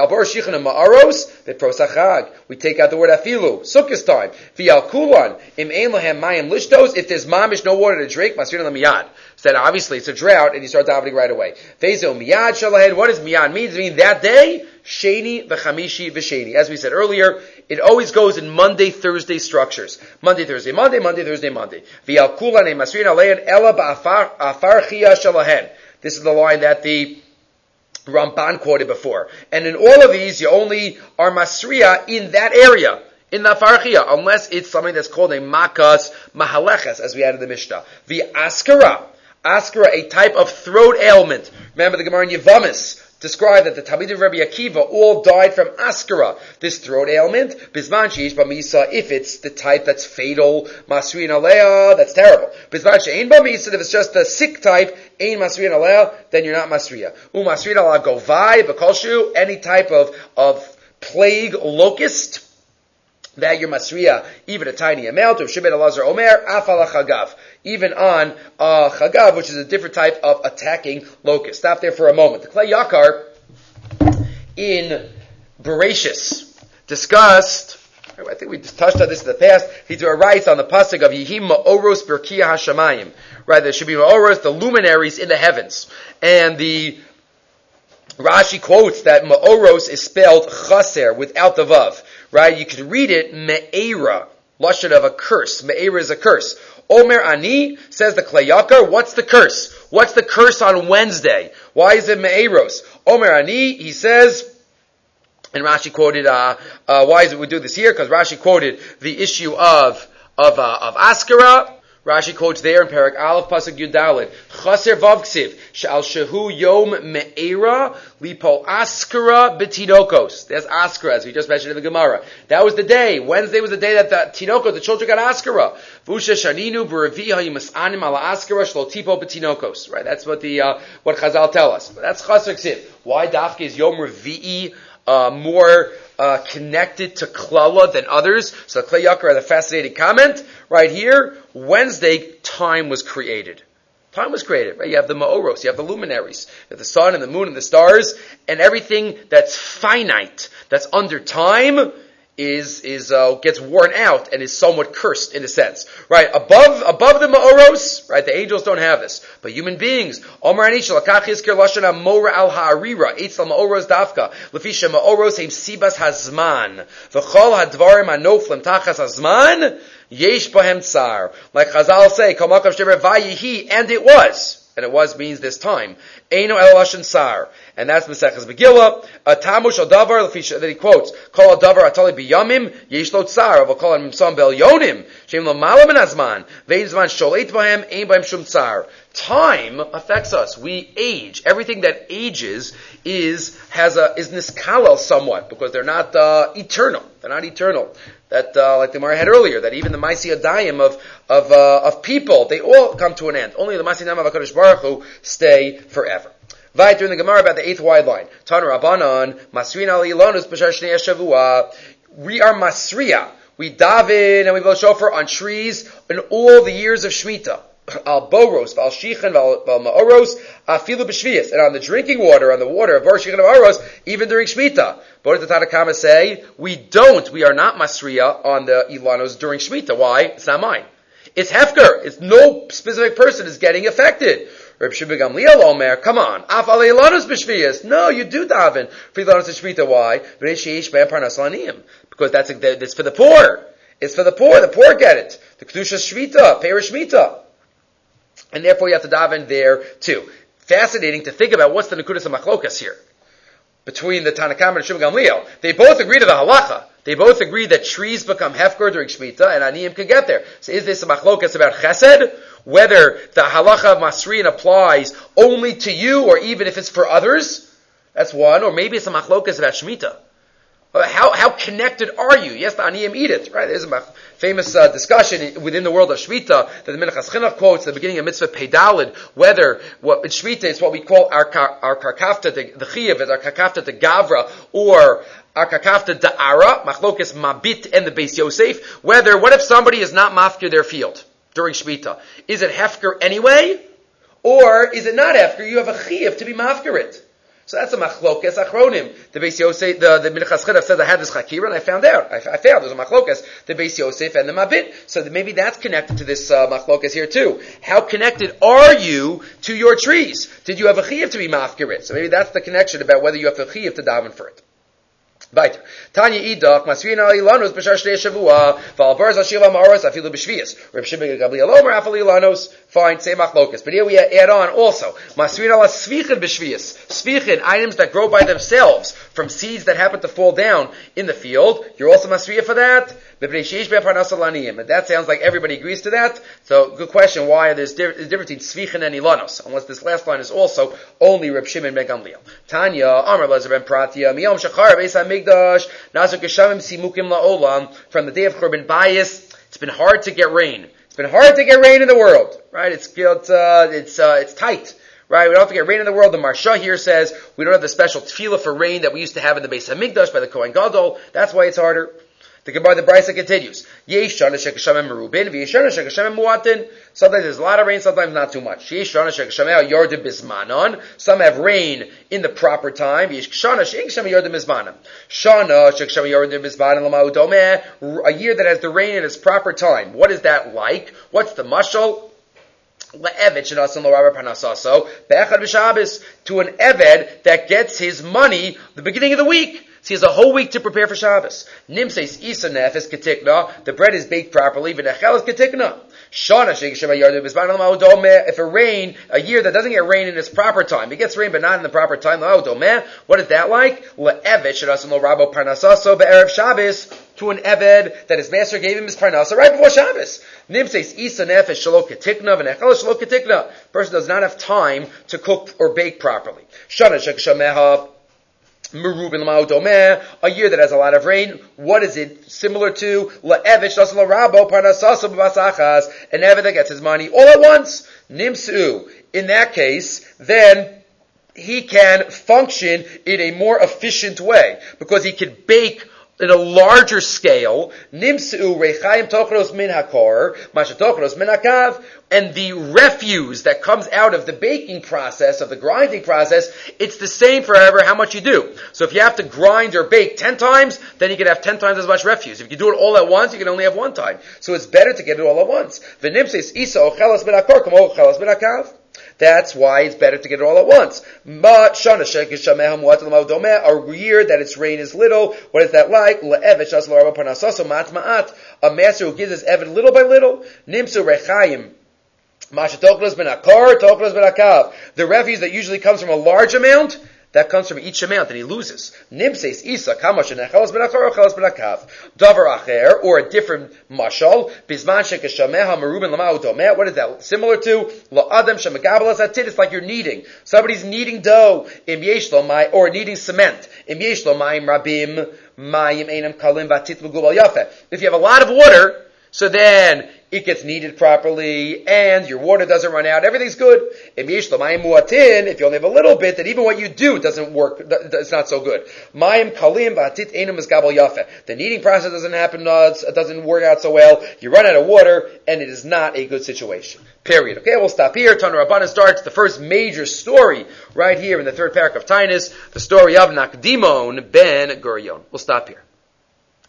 We take out the word afilu, Sukkot time. V'al kulan, im ein lahem mayim lishtos, if there's mamish, no water to drink, masriya lemiyad. So then obviously it's a drought and you start davening right away. Vezo miyad shalahed, what does miyad mean? Does it mean that day? Sheni v'chamishi v'sheni. As we said earlier, it always goes in Monday, Thursday structures. Monday, Thursday, Monday, Monday, Thursday, Monday. V'al kulan e masriya alein ela ba'afar chia shalahen. This is the line that the Ramban quoted before. And in all of these, you only are masriya in that area, in the farchia, unless it's something that's called a makas mahaleches, as we had in the Mishnah. The askara, askara, a type of throat ailment. Remember the Gemara in Yevamis described that the Talmidim of Rabbi Akiva all died from askara, this throat ailment. Bisman sheish b'misa, if it's the type that's fatal, masriin alea, that's terrible. Bisman she'ein b'misa, if it's just a sick type, ein masriin alea, then you're not masriya. U masriin ala govai b'kolshu, any type of of plague locust, that you're masriya, even a tiny amount. Of Shibet Elazar Omer, afala chagav, even on uh, chagav, which is a different type of attacking locust. Stop there for a moment. The Klei Yakar in Bereshis discussed, I think we just touched on this in the past, he writes on the pasuk of Yihim Ma'oros Berkiya Hashamayim, right? There should be Ma'oros, the luminaries in the heavens. And the Rashi quotes that Ma'oros is spelled chaser, without the vav. Right? You could read it me'era, lashon of a curse. Me'era is a curse. Omer ani, says the Klei Yakar, what's the curse? What's the curse on Wednesday? Why is it me'eros? Omer ani, he says, and Rashi quoted, uh, uh, why is it we do this here? Because Rashi quoted the issue of, of, uh, of Askara. Rashi quotes there in Perek Aleph Pasuk Yudalid, Chaser Vavksiv, Shal Shehu Yom Me'era, Lipo Askara B'Tinokos. There's Askara, as we just mentioned in the Gemara. That was the day. Wednesday was the day that the Tinokos, the children got Askara. Vusha Shaninu B'Revi HaYimas'anim Ala Askara Shlo Tipo B'Tinokos. Right, that's what the, uh, what Chazal tell us. That's Chaser Ksiv. Why Dafke is Yom Revi'i, uh, more, Uh, connected to Klala than others? So Klei Yakar has a fascinating comment right here. Wednesday, time was created. Time was created, right? You have the Ma'oros, you have the luminaries, you have the sun and the moon and the stars, and everything that's finite, that's under time, is, is, uh, gets worn out and is somewhat cursed in a sense. Right? Above, above the Ma'oros, right? The angels don't have this. But human beings, Omar Anish, Lakach Yizkir Lashana Mora Al Ha'arira, Eitzel Ma'oros Dafka, Lefisha Ma'oros Heim Sibas Hazman, V'chol Hadvarim Anoflim Tachas Hazman, Yesh Bahem Tsar. Like Chazal say, Kamakav Shever Vayihi, and it was. And it was means this time. Eino el lashon sar. And that's Maseches Megillah. Tamush al davar, that he quotes, Kol al davar atali biyamim, yesh lo tsar, avol kol al mimsam bel yonim, shem lo malam en azman, vein zman sholeit bahem, ein bahem shum tsar. Time affects us. We age. Everything that ages is, has a, is niskalel somewhat, because they're not, uh, eternal. They're not eternal. That, uh, like the Gemara had earlier, that even the Maisi Adayim of, of, uh, of people, they all come to an end. Only the Maisi Nam of HaKadosh Baruch Hu stay forever. Vayit during the Gemara about the eighth wide line. Tanu Rabbanon, Masrin Ali Ilonus B'shar Shnei Shavua. We are Masriya. We daven and we blow shofar on trees in all the years of Shemitah. Al Boros, Val Shichan, Val Ma'oros, Afilu B'Shvias. And on the drinking water, on the water of Bar Shichan of Aros, even during Shemitah. What did the Tanakama say? We don't, we are not Masriya on the Ilanos during Shemitah. Why? It's not mine. It's Hefker. It's no specific person is getting affected. Reb Shimon Gamliel Omer, come on, af aleilanos b'shviyas. No, you do daven for ilanos shvita. Why? Because that's that's for the poor. It's for the poor. The poor get it. The kedusha shvita, perish shvita, and therefore you have to daven there too. Fascinating to think about what's the nekudas of machlokas here between the Tanna Kamma and Shimon Gamliel. They both agree to the halacha. They both agree that trees become hefker during Shemitah, and aniyim can get there. So is this a machlokas about chesed? Whether the halacha of Masrin applies only to you, or even if it's for others? That's one. Or maybe it's a machlokas about Shemitah. How how connected are you? Yes, the aniyim eat it, right? There's a famous uh, discussion within the world of Shmita that the Minchas Chinuch quotes at the beginning of Mitzvah Peidalid, whether what in Shmita is what we call our our karkafta, the, the chiyuv is our karkafta the gavra, or our karkafta da'ara, machlokas mabit and the Beis Yosef. Whether what if somebody is not mafkir their field during Shmita? Is it hefker anyway, or is it not hefker? You have a chiyuv to be mafkir it. So that's a machlokas achronim. The Beis Yosef, the, the Minchas Chinuch says I had this chakira and I found out. I, I found there's a machlokas, the Beis Yosef and the Mabit. So that maybe that's connected to this uh, machlokas here too. How connected are you to your trees? Did you have a chiyuv to be mafkirit? So maybe that's the connection about whether you have a chiyuv to daven for it. Right. Tanya idach masrin al ilanos b'shar shnei shavua v'al barz ashil amaros afilu b'shviyas. Reb Shimon Gamliel Omer afal ilanos. Fine, same machlokas. But here we add on also masrin al svichin b'shviyas. Svichin, items that grow by themselves from seeds that happen to fall down in the field. You're also masriya for that. And that sounds like everybody agrees to that. So, good question, why there's a difference between Svichin and Ilanos, unless this last line is also only Reb Shimon ben Gamliel. Tanya, Amar Lazar ben Pratia, Miyom Shachar Beis HaMikdash, Nazar Geshamim Simukim La'olam, from the day of Churban Bayis, it's been hard to get rain. It's been hard to get rain in the world, right? It's, uh, it's, uh, it's tight. Right, we don't have to get rain in the world. The Marsha here says we don't have the special tefillah for rain that we used to have in the Beis HaMikdash by the Kohen Gadol. That's why it's harder. The Gemara, the Brisa continues. Yesh shana shekashamim merubin, v'yesh shana shekashamim muatin. Sometimes there's a lot of rain, sometimes not too much. Yesh shana shekashamim yordim bismanon. Some have rain in the proper time. Yesh shana shekashamim yordim bismanon. Shana shekashamim yordim bismanon l'ma'u domeh. A year that has the rain in its proper time. What is that like? What's the mashal? Le'eved shenasan l'rabba parnasaso be'echad b'Shabbos, to an eved that gets his money the beginning of the week. So he has a whole week to prepare for Shabbos. Nimseis isa nefes ketikna. The bread is baked properly. V'nechel is ketikna. Shana shekashem yardu b'zman l'ma'udomeh. If a rain, a year that doesn't get rain in its proper time, it gets rain but not in the proper time, l'ma'udomeh. What is that like? Le'eved shenasan l'rabba parnasaso be'erev Shabbos. To an eved that his master gave him his parnasa right before Shabbos. Nimseis isa nefesh shelo ketikna v'nechel shelo ketikna. Person does not have time to cook or bake properly. Shana shekashemeha merubin l'ma'udomeh. A year that has a lot of rain. What is it similar to? Le'eved shnasan l'rabo parnasaso b'vasachas. An eved that gets his money all at once. Nimsu. In that case, then he can function in a more efficient way because he can bake in a larger scale, nimsu rechaim tochros min hakor, masha tochros min hakav, and the refuse that comes out of the baking process, of the grinding process, it's the same forever how much you do. So if you have to grind or bake ten times, then you can have ten times as much refuse. If you do it all at once, you can only have one time. So it's better to get it all at once. V'nimseis isa ochelas min hakor, kamo ochelas min hakav. That's why it's better to get it all at once. A year that its rain is little. What is that like? A master who gives his evid little by little. The refuse that usually comes from a large amount, that comes from each amount that he loses. Nimseis isa kamash nechelas benachor chelas benakav. Davar acher, or a different mashal. Bisman shekashameha merubin lamau domeh. What is that similar to? La adam shemagabelas atit. It's like you're kneading. Somebody's kneading dough. Im yesh lo mai, or kneading cement. Im yesh lo mayim rabim mayim einam kalim vatit l'gubal yafeh. If you have a lot of water, so then it gets kneaded properly, and your water doesn't run out. Everything's good. If you only have a little bit, then even what you do doesn't work. It's not so good. The kneading process doesn't happen. Doesn't work out so well. You run out of water, and it is not a good situation. Period. Okay, we'll stop here. Tana Rabbanan starts the first major story right here in the third parak of Tainus, the story of Nakdimon ben Gurion. We'll stop here.